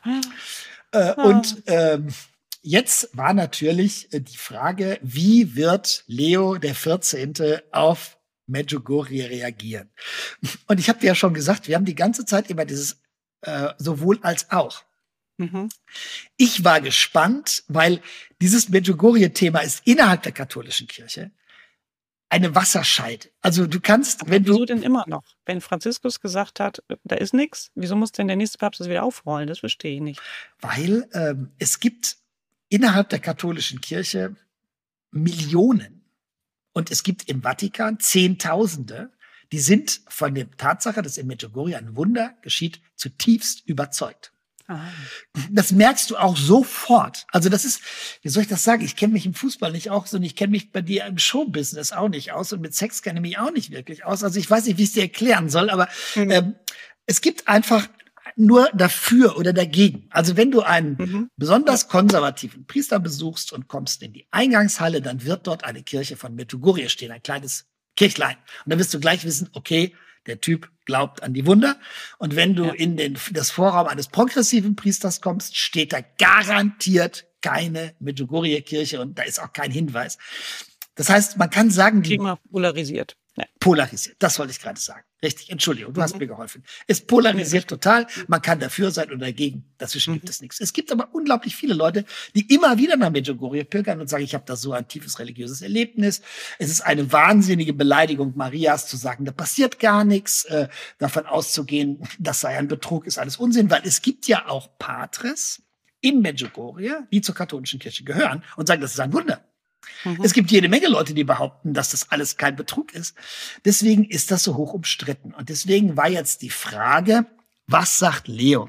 Jetzt war natürlich die Frage, wie wird Leo der 14. auf Medjugorje reagieren? Und ich habe dir ja schon gesagt, wir haben die ganze Zeit immer dieses sowohl als auch. Mhm. Ich war gespannt, weil dieses Medjugorje-Thema ist innerhalb der katholischen Kirche eine Wasserscheide. Also du kannst, wenn Wieso du denn immer noch? Wenn Franziskus gesagt hat, da ist nichts, wieso muss denn der nächste Papst das wieder aufrollen? Das verstehe ich nicht. Weil es gibt innerhalb der katholischen Kirche Millionen und es gibt im Vatikan Zehntausende, die sind von der Tatsache, dass in Medjugorje ein Wunder geschieht, zutiefst überzeugt. Das merkst du auch sofort. Also das ist, wie soll ich das sagen? Ich kenne mich im Fußball nicht aus und ich kenne mich bei dir im Showbusiness auch nicht aus und mit Sex kenne ich mich auch nicht wirklich aus. Also ich weiß nicht, wie ich es dir erklären soll, aber es gibt einfach nur dafür oder dagegen. Also wenn du einen besonders konservativen Priester besuchst und kommst in die Eingangshalle, dann wird dort eine Kirche von Medjugorje stehen, ein kleines Kirchlein. Und dann wirst du gleich wissen, okay, der Typ glaubt an die Wunder. Und wenn du in das Vorraum eines progressiven Priesters kommst, steht da garantiert keine Medjugorje-Kirche und da ist auch kein Hinweis. Das heißt, man kann sagen, die polarisiert. Ja. Polarisiert, das wollte ich gerade sagen. Richtig, Entschuldigung, du hast mir geholfen. Es polarisiert total, man kann dafür sein oder dagegen, dazwischen gibt es nichts. Es gibt aber unglaublich viele Leute, die immer wieder nach Medjugorje pilgern und sagen, ich habe da so ein tiefes religiöses Erlebnis. Es ist eine wahnsinnige Beleidigung Marias zu sagen, da passiert gar nichts, davon auszugehen, das sei ein Betrug, ist alles Unsinn, weil es gibt ja auch Patres in Medjugorje, die zur katholischen Kirche gehören und sagen, das ist ein Wunder. Es gibt jede Menge Leute, die behaupten, dass das alles kein Betrug ist. Deswegen ist das so hoch umstritten. Und deswegen war jetzt die Frage, was sagt Leo?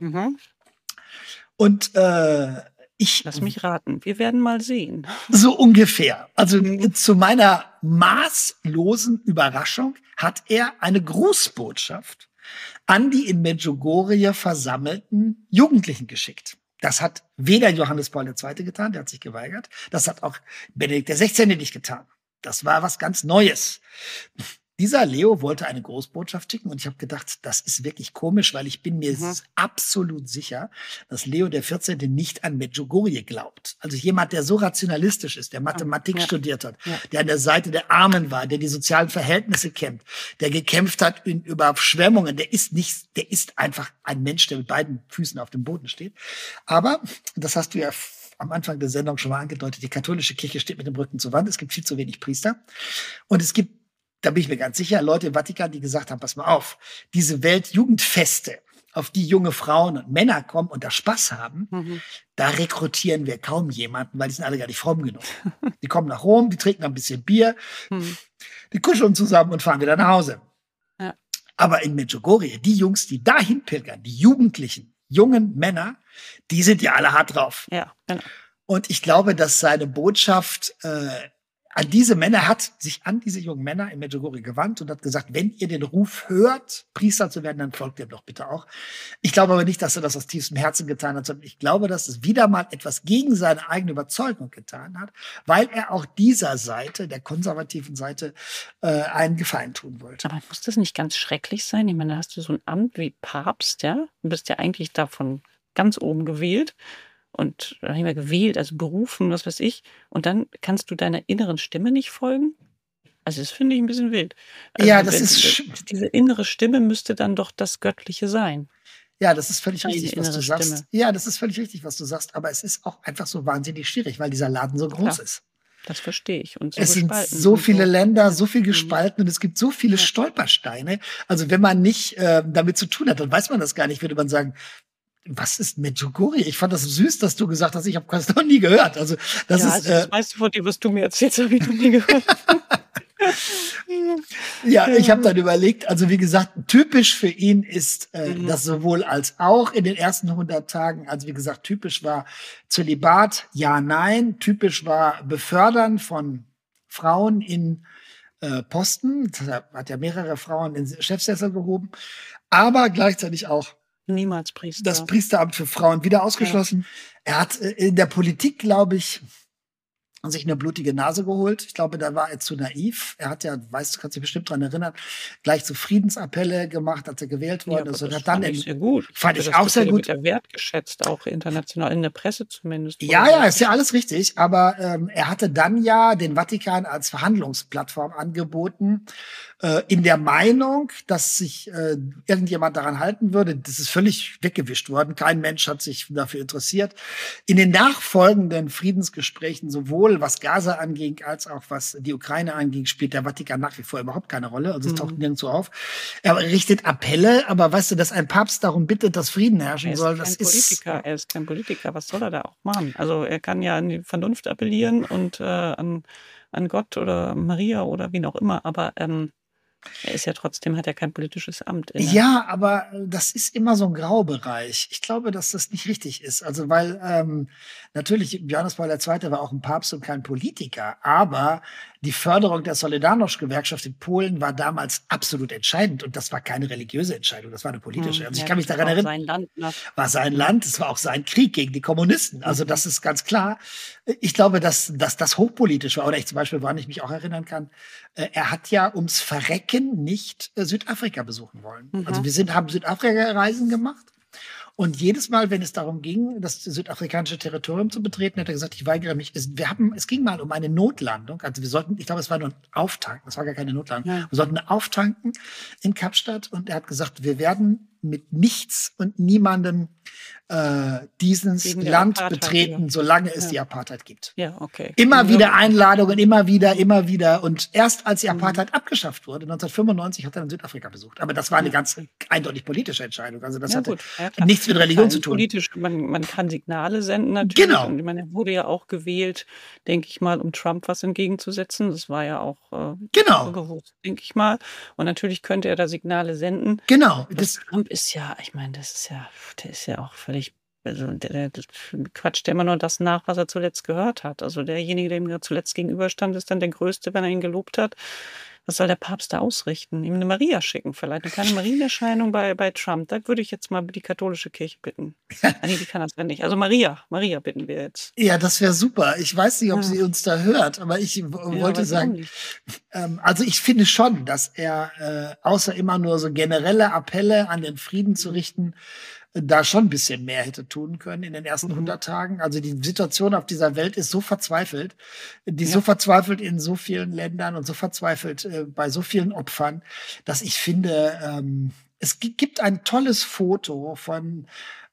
Und Lass mich raten, wir werden mal sehen. So ungefähr. Also zu meiner maßlosen Überraschung hat er eine Grußbotschaft an die in Medjugorje versammelten Jugendlichen geschickt. Das hat weder Johannes Paul II. Getan, der hat sich geweigert. Das hat auch Benedikt XVI. Nicht getan. Das war was ganz Neues. Dieser Leo wollte eine Großbotschaft schicken und ich habe gedacht, das ist wirklich komisch, weil ich bin mir absolut sicher, dass Leo der 14. nicht an Medjugorje glaubt. Also jemand, der so rationalistisch ist, der Mathematik studiert hat, der an der Seite der Armen war, der die sozialen Verhältnisse kennt, der gekämpft hat über Überschwemmungen, der ist einfach ein Mensch, der mit beiden Füßen auf dem Boden steht. Aber, das hast du ja am Anfang der Sendung schon mal angedeutet, die katholische Kirche steht mit dem Rücken zur Wand, es gibt viel zu wenig Priester und es gibt, da bin ich mir ganz sicher, Leute im Vatikan, die gesagt haben, pass mal auf, diese Weltjugendfeste, auf die junge Frauen und Männer kommen und da Spaß haben, da rekrutieren wir kaum jemanden, weil die sind alle gar nicht fromm genug. Die kommen nach Rom, die trinken ein bisschen Bier, die kuscheln zusammen und fahren wieder nach Hause. Ja. Aber in Medjugorje, die Jungs, die dahin pilgern, die Jugendlichen, jungen Männer, die sind ja alle hart drauf. Ja, genau. Und ich glaube, dass seine Botschaft an diese Männer hat sich an diese jungen Männer in Medjugorje gewandt und hat gesagt, wenn ihr den Ruf hört, Priester zu werden, dann folgt dem doch bitte auch. Ich glaube aber nicht, dass er das aus tiefstem Herzen getan hat, sondern ich glaube, dass es wieder mal etwas gegen seine eigene Überzeugung getan hat, weil er auch dieser Seite, der konservativen Seite, einen Gefallen tun wollte. Aber muss das nicht ganz schrecklich sein? Ich meine, da hast du so ein Amt wie Papst, ja? Du bist ja eigentlich davon ganz oben gewählt. Und nicht mehr gewählt, also berufen, was weiß ich. Und dann kannst du deiner inneren Stimme nicht folgen? Also das finde ich ein bisschen wild. Also ja, das ist... Diese innere Stimme müsste dann doch das Göttliche sein. Ja, das ist völlig richtig, was du sagst. Stimme. Ja, das ist völlig richtig, was du sagst. Aber es ist auch einfach so wahnsinnig schwierig, weil dieser Laden so groß ist. Das verstehe ich. Und so es sind so viele Länder, so viel gespalten und es gibt so viele Stolpersteine. Also wenn man nicht damit zu tun hat, dann weiß man das gar nicht, würde man sagen, was ist Medjugorje? Ich fand das süß, dass du gesagt hast, ich habe das noch nie gehört. Also das meiste von dem, was du mir erzählst, habe ich noch nie gehört. Ja, ich habe dann überlegt, also wie gesagt, typisch für ihn ist das sowohl als auch in den ersten 100 Tagen, also wie gesagt, typisch war Zölibat, ja, nein, typisch war Befördern von Frauen in Posten, er hat ja mehrere Frauen in Chefsessel gehoben, aber gleichzeitig auch niemals Priester. Das Priesteramt für Frauen wieder ausgeschlossen. Ja. Er hat in der Politik, glaube ich, sich eine blutige Nase geholt. Ich glaube, da war er zu naiv. Er hat ja, weißt du, kannst dich bestimmt dran erinnern, gleich so Friedensappelle gemacht, als er gewählt worden ist. Das fand ich sehr gut. Fand ich auch sehr gut. Wird ja wertgeschätzt, auch international, in der Presse zumindest. Ja, ist ja alles richtig. Aber er hatte dann ja den Vatikan als Verhandlungsplattform angeboten, in der Meinung, dass sich irgendjemand daran halten würde. Das ist völlig weggewischt worden. Kein Mensch hat sich dafür interessiert. In den nachfolgenden Friedensgesprächen, sowohl was Gaza anging, als auch was die Ukraine anging, spielt der Vatikan nach wie vor überhaupt keine Rolle. Also es taucht nirgendwo auf. Er richtet Appelle, aber weißt du, dass ein Papst darum bittet, dass Frieden herrschen soll, das ist... Er ist kein Politiker. Was soll er da auch machen? Also er kann ja an die Vernunft appellieren und an Gott oder Maria oder wen auch immer, aber er ist ja trotzdem, hat er kein politisches Amt inne. Ja, aber das ist immer so ein Graubereich. Ich glaube, dass das nicht richtig ist. Also, weil natürlich, Johannes Paul II. War auch ein Papst und kein Politiker, aber die Förderung der Solidarność-Gewerkschaft in Polen war damals absolut entscheidend. Und das war keine religiöse Entscheidung, das war eine politische. Also ich kann mich daran erinnern, sein Land, ne? War sein Land, es war auch sein Krieg gegen die Kommunisten. Also das ist ganz klar. Ich glaube, dass das hochpolitisch war. Oder ich zum Beispiel, woran ich mich auch erinnern kann, er hat ja ums Verrecken nicht Südafrika besuchen wollen. Also haben Südafrika-Reisen gemacht. Und jedes Mal, wenn es darum ging, das südafrikanische Territorium zu betreten, hat er gesagt, ich weigere mich. Es ging mal um eine Notlandung. Also ich glaube, es war nur ein Auftanken. Das war gar keine Notlandung. Ja. Wir sollten auftanken in Kapstadt. Und er hat gesagt, wir werden mit nichts und niemandem dieses Land betreten, solange es die Apartheid gibt. Ja, okay. Immer wieder Einladungen, immer wieder. Und erst als die Apartheid abgeschafft wurde, 1995, hat er dann Südafrika besucht. Aber das war eine ganz eindeutig politische Entscheidung. Also das hatte nichts mit Religion zu tun. Politisch, man kann Signale senden natürlich. Genau. Und ich meine, er wurde ja auch gewählt, denke ich mal, um Trump was entgegenzusetzen. Das war ja auch gewusst, denke ich mal. Und natürlich könnte er da Signale senden. Genau. Trump ist ja, ich meine, der ist ja auch völlig, also der quatscht ja immer nur das nach, was er zuletzt gehört hat. Also derjenige, der ihm zuletzt gegenüberstand, ist dann der Größte, wenn er ihn gelobt hat. Was soll der Papst da ausrichten? Ihm eine Maria schicken vielleicht, eine kleine Marienerscheinung bei Trump. Da würde ich jetzt mal die katholische Kirche bitten. Nee, die kann das ja nicht. Also Maria bitten wir jetzt. Ja, das wäre super. Ich weiß nicht, ob sie uns da hört, aber ich wollte sagen, also ich finde schon, dass er außer immer nur so generelle Appelle an den Frieden zu richten, da schon ein bisschen mehr hätte tun können in den ersten 100 Tagen. Also die Situation auf dieser Welt ist so verzweifelt, so verzweifelt in so vielen Ländern und so verzweifelt bei so vielen Opfern, dass ich finde, es gibt ein tolles Foto von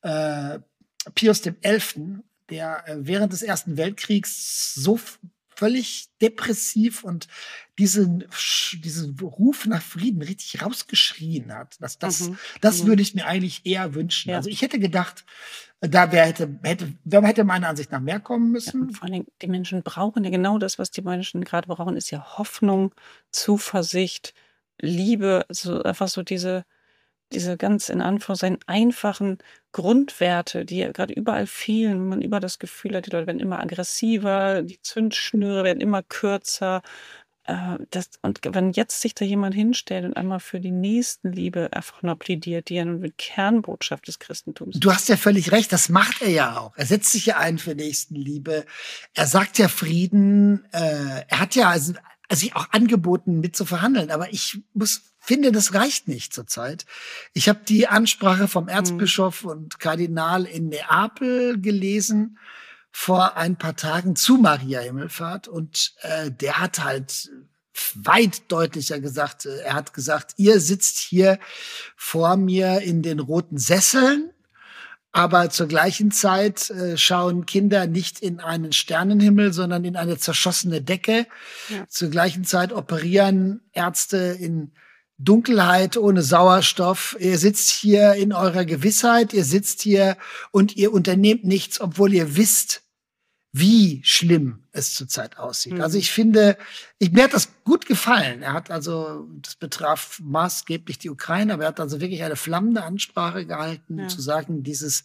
Pius XI., der während des Ersten Weltkriegs so völlig depressiv und diesen Ruf nach Frieden richtig rausgeschrien hat. Das würde ich mir eigentlich eher wünschen. Ja. Also ich hätte gedacht, da hätte meiner Ansicht nach mehr kommen müssen. Ja, vor allem, die Menschen brauchen ja genau das, was die Menschen gerade brauchen, ist ja Hoffnung, Zuversicht, Liebe, so einfach so diese ganz in Anführungszeichen einfachen Grundwerte, die ja gerade überall fehlen, wenn man über das Gefühl hat, die Leute werden immer aggressiver, die Zündschnüre werden immer kürzer. Und wenn jetzt sich da jemand hinstellt und einmal für die Nächstenliebe einfach nur plädiert, die ja nun mit Kernbotschaft des Christentums. Du hast ja völlig recht, das macht er ja auch. Er setzt sich ja ein für Nächstenliebe. Er sagt ja Frieden. Er hat ja sich auch angeboten, mit zu verhandeln. Aber ich finde, das reicht nicht zurzeit. Ich habe die Ansprache vom Erzbischof und Kardinal in Neapel gelesen vor ein paar Tagen zu Maria Himmelfahrt. Und der hat halt weit deutlicher gesagt, er hat gesagt, ihr sitzt hier vor mir in den roten Sesseln, aber zur gleichen Zeit schauen Kinder nicht in einen Sternenhimmel, sondern in eine zerschossene Decke. Ja. Zur gleichen Zeit operieren Ärzte in Dunkelheit ohne Sauerstoff. Ihr sitzt hier in eurer Gewissheit, ihr sitzt hier und ihr unternehmt nichts, obwohl ihr wisst, wie schlimm es zurzeit aussieht. Also ich finde, mir hat das gut gefallen. Das betraf maßgeblich die Ukraine, aber er hat also wirklich eine flammende Ansprache gehalten, zu sagen, dieses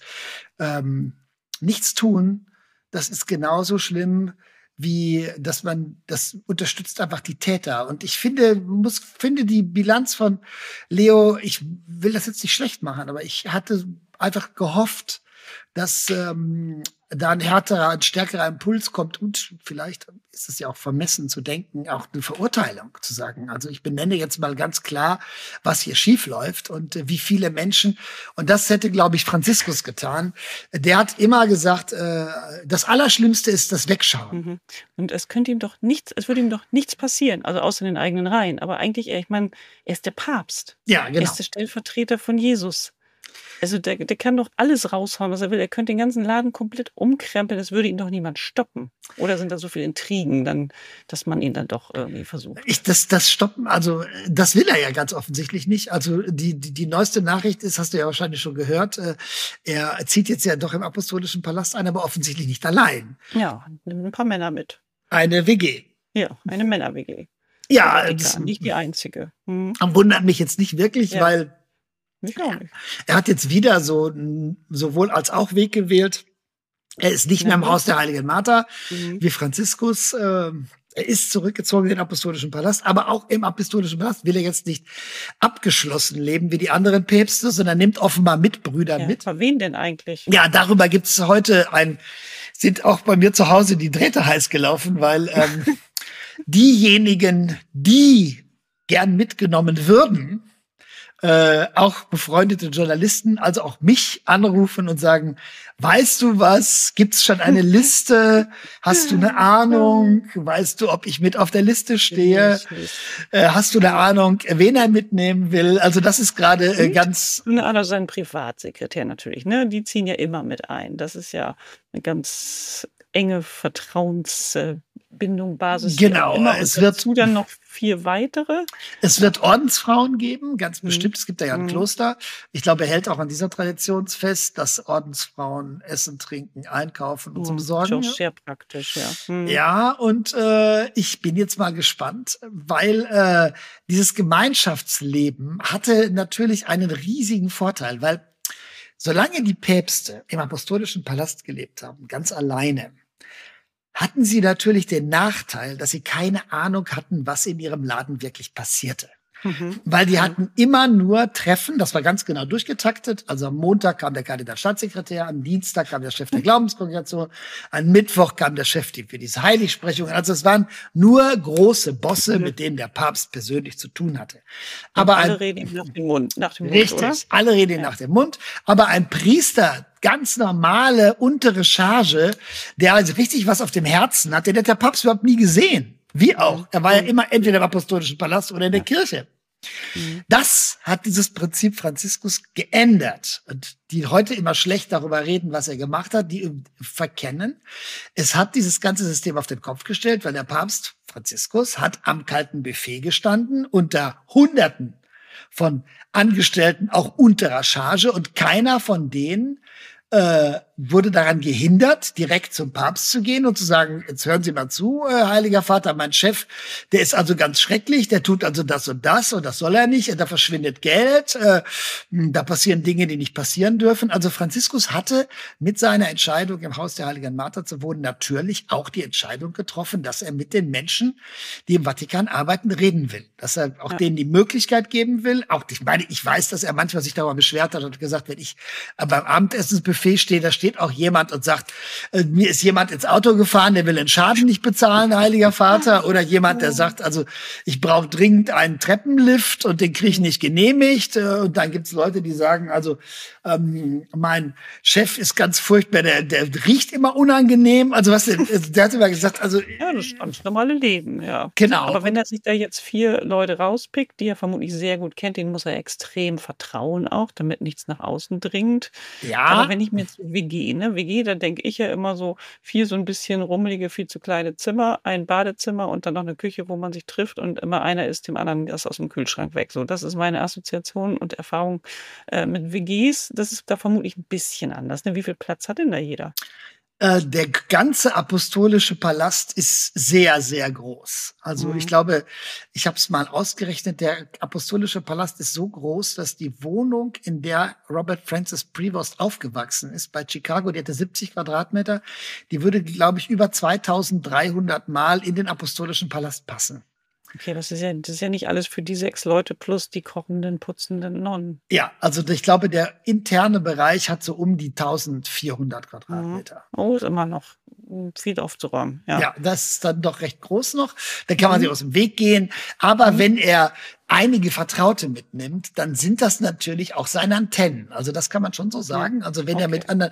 Nichtstun, das ist genauso schlimm, wie das unterstützt einfach die Täter. Und ich finde die Bilanz von Leo, ich will das jetzt nicht schlecht machen, aber ich hatte einfach gehofft, dass da ein härterer, ein stärkerer Impuls kommt und vielleicht ist es ja auch vermessen zu denken, auch eine Verurteilung zu sagen. Also ich benenne jetzt mal ganz klar, was hier schief läuft und wie viele Menschen, und das hätte, glaube ich, Franziskus getan. Der hat immer gesagt, das Allerschlimmste ist das Wegschauen. Mhm. Und es würde ihm doch nichts passieren, also außer den eigenen Reihen. Aber eigentlich, ich meine, er ist der Papst. Ja, Er genau. ist der Stellvertreter von Jesus. Also der kann doch alles raushauen, was er will. Er könnte den ganzen Laden komplett umkrempeln. Das würde ihn doch niemand stoppen. Oder sind da so viele Intrigen, dann, dass man ihn dann doch irgendwie versucht? Das Stoppen, also das will er ja ganz offensichtlich nicht. Also die neueste Nachricht ist, hast du ja wahrscheinlich schon gehört, er zieht jetzt ja doch im Apostolischen Palast ein, aber offensichtlich nicht allein. Ja, nimmt ein paar Männer mit. Eine WG. Ja, eine Männer-WG. Ja, das nicht die einzige. Wundert mich jetzt nicht wirklich, Ja. weil Mich auch nicht. er hat jetzt wieder so sowohl als auch Weg gewählt. Er ist nicht mehr im Haus der Heiligen Martha, wie Franziskus. Er ist zurückgezogen in den Apostolischen Palast, aber auch im Apostolischen Palast will er jetzt nicht abgeschlossen leben wie die anderen Päpste, sondern nimmt offenbar Mitbrüder mit. Aber wen denn eigentlich? Ja, darüber gibt's heute sind auch bei mir zu Hause die Drähte heiß gelaufen, weil diejenigen, die gern mitgenommen würden, auch befreundete Journalisten, also auch mich anrufen und sagen, weißt du was, gibt's schon eine Liste, hast du eine Ahnung, weißt du, ob ich mit auf der Liste stehe, hast du eine Ahnung, wen er mitnehmen will, also das ist gerade ganz... Also sein Privatsekretär natürlich, ne? Die ziehen ja immer mit ein, das ist ja eine ganz enge Vertrauensbindung, Basis. Genau, es wird dazu dann noch 4 weitere. Es wird Ordensfrauen geben, ganz bestimmt. Es gibt ja ein Kloster. Ich glaube, er hält auch an dieser Tradition fest, dass Ordensfrauen essen, trinken, einkaufen und so besorgen. Das ist sehr praktisch, ja. Ja, und ich bin jetzt mal gespannt, weil dieses Gemeinschaftsleben hatte natürlich einen riesigen Vorteil, weil solange die Päpste im Apostolischen Palast gelebt haben, ganz alleine, hatten sie natürlich den Nachteil, dass sie keine Ahnung hatten, was in ihrem Laden wirklich passierte. Weil die hatten immer nur Treffen, das war ganz genau durchgetaktet. Also am Montag kam der Kardinalstaatssekretär, am Dienstag kam der Chef der Glaubenskongregation, am Mittwoch kam der Chef für diese Heiligsprechungen. Also es waren nur große Bosse, mit denen der Papst persönlich zu tun hatte. Aber alle reden ihm nach dem Mund, richtig, oder? Alle reden ihm nach dem Mund. Aber ein Priester, ganz normale untere Charge, der also richtig was auf dem Herzen hat, den hat der Papst überhaupt nie gesehen. Wie auch. Er war ja immer entweder im Apostolischen Palast oder in der Kirche. Das hat dieses Prinzip Franziskus geändert. Und die heute immer schlecht darüber reden, was er gemacht hat, die verkennen. Es hat dieses ganze System auf den Kopf gestellt, weil der Papst Franziskus hat am kalten Buffet gestanden unter Hunderten von Angestellten, auch unterer Charge, und keiner von denen wurde daran gehindert, direkt zum Papst zu gehen und zu sagen, jetzt hören Sie mal zu, Heiliger Vater, mein Chef, der ist also ganz schrecklich, der tut also das und das soll er nicht, da verschwindet Geld, da passieren Dinge, die nicht passieren dürfen. Also Franziskus hatte mit seiner Entscheidung, im Haus der Heiligen Martha zu wohnen, natürlich auch die Entscheidung getroffen, dass er mit den Menschen, die im Vatikan arbeiten, reden will. Dass er auch denen die Möglichkeit geben will. Auch, ich weiß, dass er manchmal sich darüber beschwert hat und gesagt, wenn ich beim Abendessensbuffet stehe, da steht auch jemand und sagt, mir ist jemand ins Auto gefahren, der will den Schaden nicht bezahlen, Heiliger Vater. Oder jemand, der sagt, also ich brauche dringend einen Treppenlift und den kriege ich nicht genehmigt. Und dann gibt's Leute, die sagen, also mein Chef ist ganz furchtbar, der riecht immer unangenehm. Also der hat immer gesagt, also ja, das ist ganz normale Leben, ja. Genau. Aber wenn er sich da jetzt 4 Leute rauspickt, die er vermutlich sehr gut kennt, denen muss er extrem vertrauen auch, damit nichts nach außen dringt. Ja. Aber wenn ich mir jetzt WG, da denke ich ja immer so 4 so ein bisschen rummelige, viel zu kleine Zimmer, ein Badezimmer und dann noch eine Küche, wo man sich trifft und immer einer isst dem anderen das aus dem Kühlschrank weg. So, das ist meine Assoziation und Erfahrung mit WGs. Das ist da vermutlich ein bisschen anders. Ne? Wie viel Platz hat denn da jeder? Der ganze Apostolische Palast ist sehr, sehr groß. Also ich glaube, ich habe es mal ausgerechnet, der Apostolische Palast ist so groß, dass die Wohnung, in der Robert Francis Prevost aufgewachsen ist, bei Chicago, die hatte 70 Quadratmeter, die würde, glaube ich, über 2300 Mal in den Apostolischen Palast passen. Okay, das ist ja nicht alles für die 6 Leute plus die kochenden, putzenden Nonnen. Ja, also ich glaube, der interne Bereich hat so um die 1400 Mhm. Quadratmeter. Oh, ist immer noch viel aufzuräumen. Ja. Ja, das ist dann doch recht groß noch. Da kann man sich aus dem Weg gehen. Aber wenn er einige Vertraute mitnimmt, dann sind das natürlich auch seine Antennen. Also das kann man schon so sagen. Also wenn er mit anderen,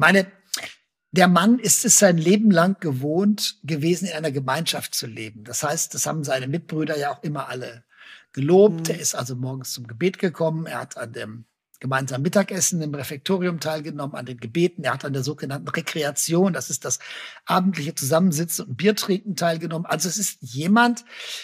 der Mann ist es sein Leben lang gewohnt gewesen, in einer Gemeinschaft zu leben. Das heißt, das haben seine Mitbrüder ja auch immer alle gelobt. Er ist also morgens zum Gebet gekommen. Er hat an dem gemeinsamen Mittagessen im Refektorium teilgenommen, an den Gebeten. Er hat an der sogenannten Rekreation, das ist das abendliche Zusammensitzen und Bier trinken, teilgenommen. Also es ist jemand,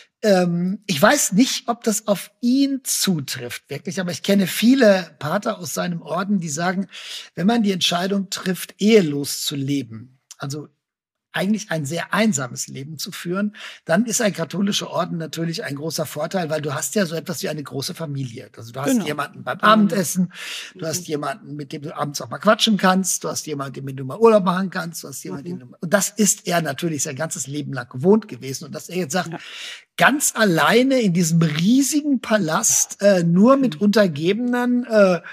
ich weiß nicht, ob das auf ihn zutrifft, wirklich, aber ich kenne viele Pater aus seinem Orden, die sagen, wenn man die Entscheidung trifft, ehelos zu leben, also eigentlich ein sehr einsames Leben zu führen, dann ist ein katholischer Orden natürlich ein großer Vorteil, weil du hast ja so etwas wie eine große Familie. Also du hast jemanden beim Abendessen, du hast jemanden, mit dem du abends auch mal quatschen kannst, du hast jemanden, mit dem du mal Urlaub machen kannst, du hast jemanden, und das ist er natürlich sein ganzes Leben lang gewohnt gewesen. Und dass er jetzt sagt, ganz alleine in diesem riesigen Palast, nur mit Untergebenen,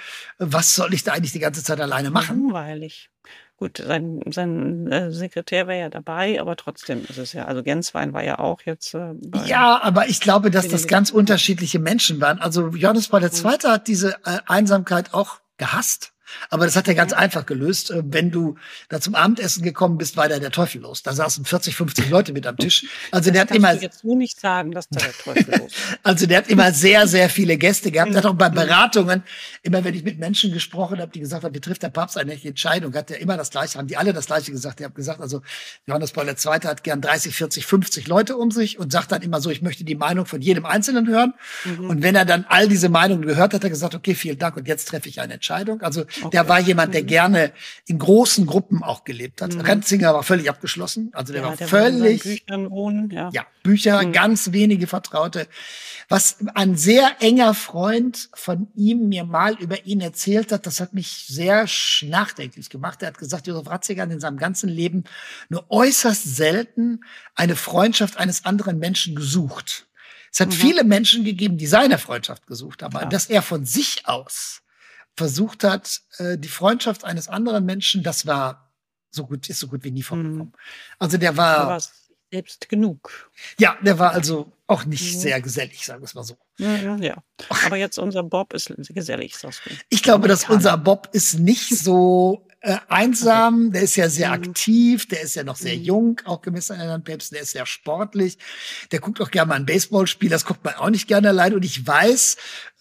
was soll ich da eigentlich die ganze Zeit alleine machen? Langweilig. Gut, sein Sekretär wäre ja dabei, aber trotzdem ist es ja, also Genswein war ja auch jetzt ja, aber ich glaube, dass das ganz unterschiedliche Menschen waren. Also Johannes Paul II. Hat diese Einsamkeit auch gehasst. Aber das hat er ganz einfach gelöst. Wenn du da zum Abendessen gekommen bist, war da der Teufel los. Da saßen 40, 50 Leute mit am Tisch. Also der hat immer. Du jetzt nur nicht sagen, dass da der Teufel los ist. Also der hat immer sehr, sehr viele Gäste gehabt. Er hat auch bei Beratungen, immer wenn ich mit Menschen gesprochen habe, die gesagt haben, wie trifft der Papst eine Entscheidung, hat er immer das Gleiche, haben die alle das Gleiche gesagt. Er hat gesagt, also Johannes Paul II. Hat gern 30, 40, 50 Leute um sich und sagt dann immer so, ich möchte die Meinung von jedem Einzelnen hören. Und wenn er dann all diese Meinungen gehört hat, hat er gesagt, okay, vielen Dank und jetzt treffe ich eine Entscheidung. Also der war jemand, der gerne in großen Gruppen auch gelebt hat. Ratzinger war völlig abgeschlossen. Also der war völlig. Büchern wohnen, ja, Bücher, ganz wenige Vertraute. Was ein sehr enger Freund von ihm mir mal über ihn erzählt hat, das hat mich sehr nachdenklich gemacht. Er hat gesagt, Josef Ratzinger hat in seinem ganzen Leben nur äußerst selten eine Freundschaft eines anderen Menschen gesucht. Es hat viele Menschen gegeben, die seine Freundschaft gesucht haben, aber dass er von sich aus versucht hat, die Freundschaft eines anderen Menschen, das war ist so gut wie nie vorgekommen. Also der war selbst genug. Ja, der war also auch nicht sehr gesellig, sagen wir es mal so. Ja. Aber jetzt unser Bob ist gesellig, sagst du. Ich glaube, dass unser Bob ist nicht so einsam, der ist ja sehr aktiv, der ist ja noch sehr jung, auch gemessen an anderen Päpsten, der ist sehr sportlich, der guckt auch gerne mal ein Baseballspiel, das guckt man auch nicht gerne allein. Und ich weiß,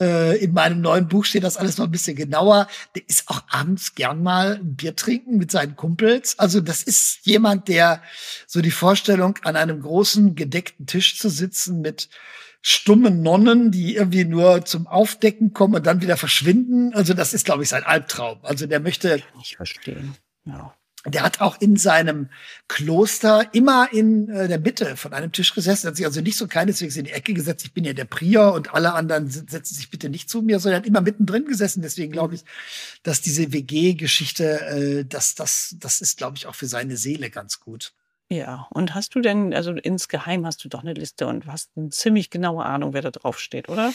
in meinem neuen Buch steht das alles noch ein bisschen genauer, der ist auch abends gern mal ein Bier trinken mit seinen Kumpels. Also das ist jemand, der so die Vorstellung, an einem großen gedeckten Tisch zu sitzen mit stummen Nonnen, die irgendwie nur zum Aufdecken kommen und dann wieder verschwinden. Also das ist, glaube ich, sein Albtraum. Also der möchte. Kann ich verstehen. Ja. Der hat auch in seinem Kloster immer in der Mitte von einem Tisch gesessen. Er hat sich also nicht so keineswegs in die Ecke gesetzt. Ich bin ja der Prior und alle anderen setzen sich bitte nicht zu mir, sondern er hat immer mittendrin gesessen. Deswegen glaube ich, dass diese WG-Geschichte, das ist, glaube ich, auch für seine Seele ganz gut. Ja, und hast du denn, also insgeheim hast du doch eine Liste und hast eine ziemlich genaue Ahnung, wer da drauf steht, oder?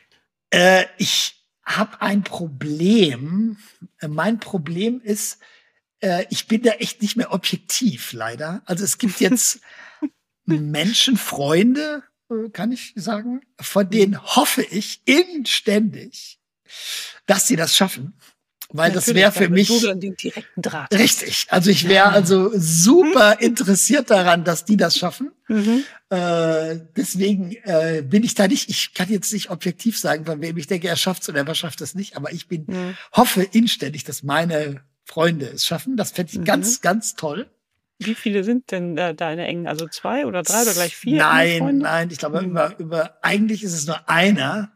Ich habe ein Problem. Mein Problem ist, ich bin da echt nicht mehr objektiv, leider. Also es gibt jetzt Menschen, Freunde, kann ich sagen, von denen hoffe ich inständig, dass sie das schaffen. Weil das wäre für mich den direkten Draht. Richtig. Also ich wäre also super interessiert daran, dass die das schaffen. Deswegen bin ich da nicht, ich kann jetzt nicht objektiv sagen, von wem ich denke, er schafft's oder er schafft es nicht, aber ich hoffe inständig, dass meine Freunde es schaffen. Das fände ich ganz, ganz toll. Wie viele sind denn deine engen? Also 2 oder 3 oder gleich 4? Nein, ich glaube, eigentlich ist es nur einer.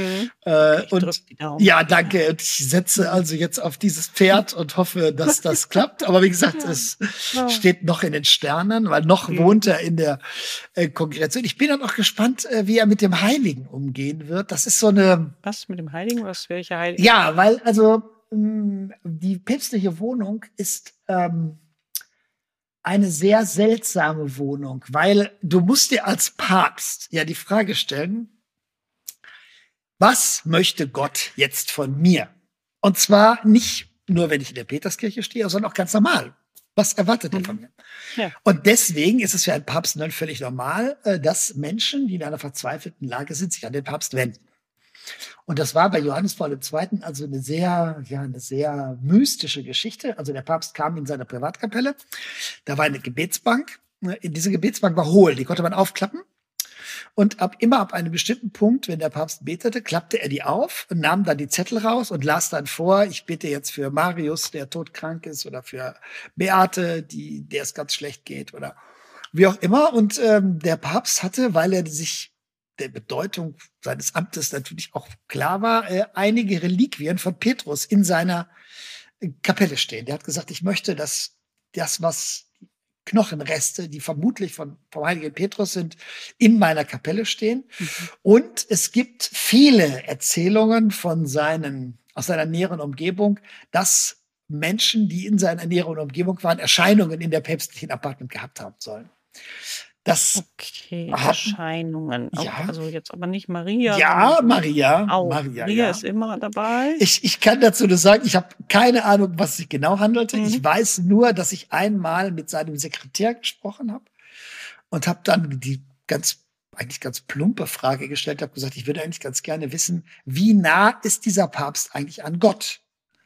Und ja, danke. Und ich setze also jetzt auf dieses Pferd und hoffe, dass das klappt. Aber wie gesagt, es steht noch in den Sternen, weil noch wohnt er in der Kongregation. Ich bin dann auch gespannt, wie er mit dem Heiligen umgehen wird. Das ist so eine. Was mit dem Heiligen? Welcher Heilige? Ja, weil also die päpstliche Wohnung ist eine sehr seltsame Wohnung, weil du musst dir als Papst ja die Frage stellen, was möchte Gott jetzt von mir? Und zwar nicht nur, wenn ich in der Peterskirche stehe, sondern auch ganz normal. Was erwartet er von mir? Ja. Und deswegen ist es für einen Papst dann völlig normal, dass Menschen, die in einer verzweifelten Lage sind, sich an den Papst wenden. Und das war bei Johannes Paul II. Also eine sehr mystische Geschichte. Also der Papst kam in seine Privatkapelle. Da war eine Gebetsbank. Diese Gebetsbank war hohl, die konnte man aufklappen. Und immer ab einem bestimmten Punkt, wenn der Papst betete, klappte er die auf und nahm dann die Zettel raus und las dann vor, ich bete jetzt für Marius, der todkrank ist, oder für Beate, der es ganz schlecht geht, oder wie auch immer. Und der Papst hatte, weil er sich der Bedeutung seines Amtes natürlich auch klar war, einige Reliquien von Petrus in seiner Kapelle stehen. Der hat gesagt, ich möchte, dass das, was Knochenreste, die vermutlich vom heiligen Petrus sind, in meiner Kapelle stehen. Und es gibt viele Erzählungen aus seiner näheren Umgebung, dass Menschen, die in seiner näheren Umgebung waren, Erscheinungen in der päpstlichen Apartment gehabt haben sollen. Erscheinungen. Ja. Also jetzt aber nicht Maria. Ja, Maria. Maria ist immer dabei. Ich kann dazu nur sagen, ich habe keine Ahnung, was es sich genau handelte. Ich weiß nur, dass ich einmal mit seinem Sekretär gesprochen habe und habe dann die eigentlich ganz plumpe Frage gestellt, habe gesagt, ich würde eigentlich ganz gerne wissen, wie nah ist dieser Papst eigentlich an Gott?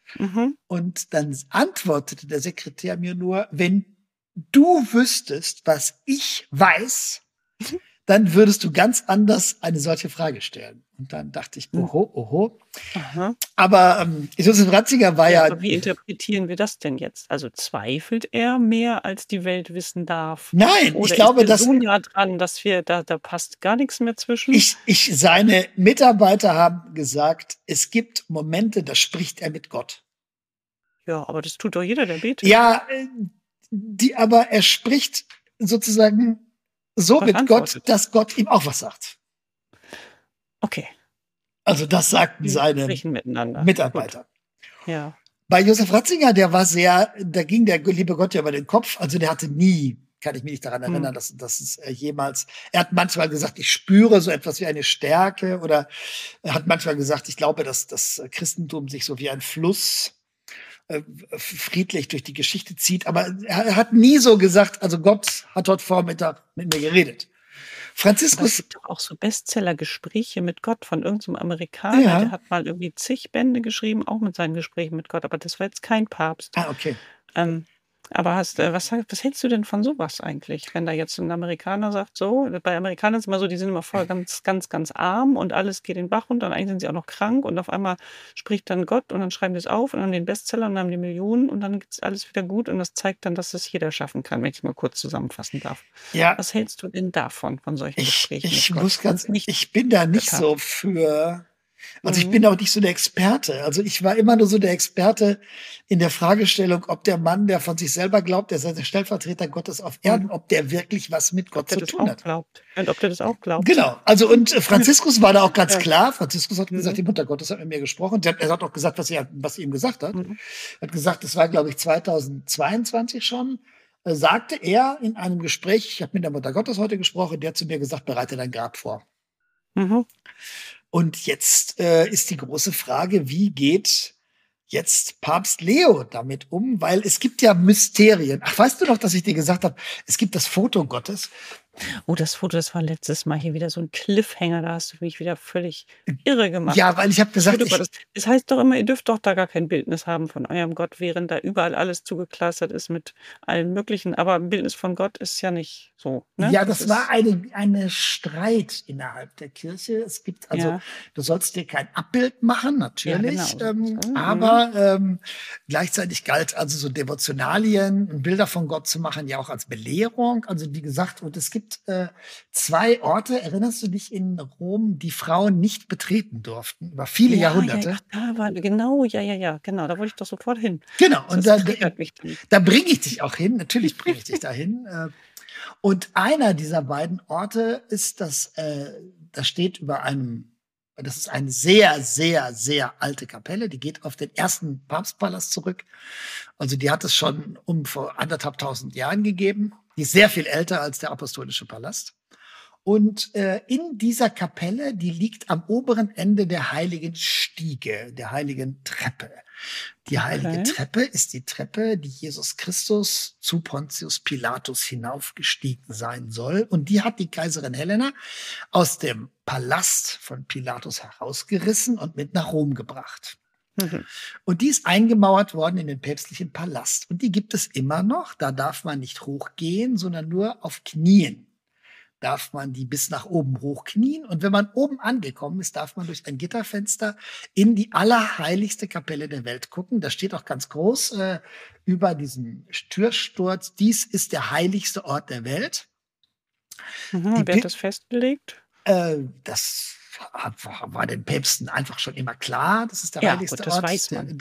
Und dann antwortete der Sekretär mir nur, wenn du wüsstest, was ich weiß, dann würdest du ganz anders eine solche Frage stellen. Und dann dachte ich, oho. Aha. Aber Josef Ratzinger war ja. Aber wie interpretieren wir das denn jetzt? Also zweifelt er mehr, als die Welt wissen darf? Nein, Oder ich glaube, ist er so nah dran, dass da passt gar nichts mehr zwischen? Seine Mitarbeiter haben gesagt, es gibt Momente, da spricht er mit Gott. Ja, aber das tut doch jeder, der betet. Ja, aber er spricht sozusagen so mit Gott, dass Gott ihm auch was sagt. Okay. Also das sagten seine Mitarbeiter. Gut. Ja. Bei Josef Ratzinger, da ging der liebe Gott ja über den Kopf. Also der hatte nie, kann ich mich nicht daran erinnern, dass es jemals, er hat manchmal gesagt, ich spüre so etwas wie eine Stärke, oder er hat manchmal gesagt, ich glaube, dass das Christentum sich so wie ein Fluss friedlich durch die Geschichte zieht. Aber er hat nie so gesagt, also Gott hat heute Vormittag mit mir geredet. Franziskus. Es gibt doch auch so Bestseller-Gespräche mit Gott von irgendeinem Amerikaner. Ja. Der hat mal irgendwie zig Bände geschrieben, auch mit seinen Gesprächen mit Gott. Aber das war jetzt kein Papst. Ah, okay. Aber was hältst du denn von sowas eigentlich? Wenn da jetzt ein Amerikaner sagt, so, bei Amerikanern ist immer so, die sind immer voll ganz, ganz, ganz arm und alles geht den Bach runter und eigentlich sind sie auch noch krank und auf einmal spricht dann Gott und dann schreiben die es auf und haben den Bestseller und haben die Millionen und dann ist alles wieder gut und das zeigt dann, dass das jeder schaffen kann, wenn ich mal kurz zusammenfassen darf. Ja. Was hältst du denn davon, von solchen Gesprächen? Ich bin da nicht so für. Also ich bin auch nicht so der Experte. Also ich war immer nur so der Experte in der Fragestellung, ob der Mann, der von sich selber glaubt, der sei der Stellvertreter Gottes auf Erden, ob der wirklich was mit Gott zu tun hat. Und ob der das auch glaubt. Genau. Also und Franziskus war da auch ganz klar. Franziskus hat gesagt, die Mutter Gottes hat mit mir gesprochen. Er hat auch gesagt, was sie ihm gesagt hat. Er hat gesagt, das war, glaube ich, 2022 schon. Sagte er in einem Gespräch, ich habe mit der Mutter Gottes heute gesprochen, der hat zu mir gesagt, bereite dein Grab vor. Und jetzt ist die große Frage, wie geht jetzt Papst Leo damit um? Weil es gibt ja Mysterien. Ach, weißt du noch, dass ich dir gesagt habe, es gibt das Foto Gottes? Oh, das Foto, das war letztes Mal hier wieder so ein Cliffhanger, da hast du mich wieder völlig irre gemacht. Ja, weil ich habe gesagt, es heißt doch immer, ihr dürft doch da gar kein Bildnis haben von eurem Gott, während da überall alles zugeklastert ist mit allen möglichen. Aber ein Bildnis von Gott ist ja nicht so. Ne? Ja, das war eine Streit innerhalb der Kirche. Es gibt also, du sollst dir kein Abbild machen, natürlich, ja, genau. Aber gleichzeitig galt also so Devotionalien, Bilder von Gott zu machen, ja auch als Belehrung. Also wie gesagt, und es gibt 2 Orte, erinnerst du dich, in Rom, die Frauen nicht betreten durften, über viele Jahrhunderte. Ja, genau, da wollte ich doch sofort hin. Genau, und da bringe ich dich auch hin, natürlich bringe ich dich dahin. Und einer dieser beiden Orte ist da steht über einem Das ist eine sehr, sehr, sehr alte Kapelle. Die geht auf den ersten Papstpalast zurück. Also die hat es schon vor 1500 Jahren gegeben. Die ist sehr viel älter als der Apostolische Palast. Und in dieser Kapelle, die liegt am oberen Ende der Heiligen Stiege, der Heiligen Treppe. Die Heilige Treppe ist die Treppe, die Jesus Christus zu Pontius Pilatus hinaufgestiegen sein soll. Und die hat die Kaiserin Helena aus dem Palast von Pilatus herausgerissen und mit nach Rom gebracht. Und die ist eingemauert worden in den päpstlichen Palast. Und die gibt es immer noch. Da darf man nicht hochgehen, sondern nur auf Knien darf man die bis nach oben hochknien. Und wenn man oben angekommen ist, darf man durch ein Gitterfenster in die allerheiligste Kapelle der Welt gucken. Da steht auch ganz groß über diesem Türsturz: Dies ist der heiligste Ort der Welt. Wer hat das festgelegt? Das war den Päpsten einfach schon immer klar. Das ist der heiligste gut, das Ort. weiß man.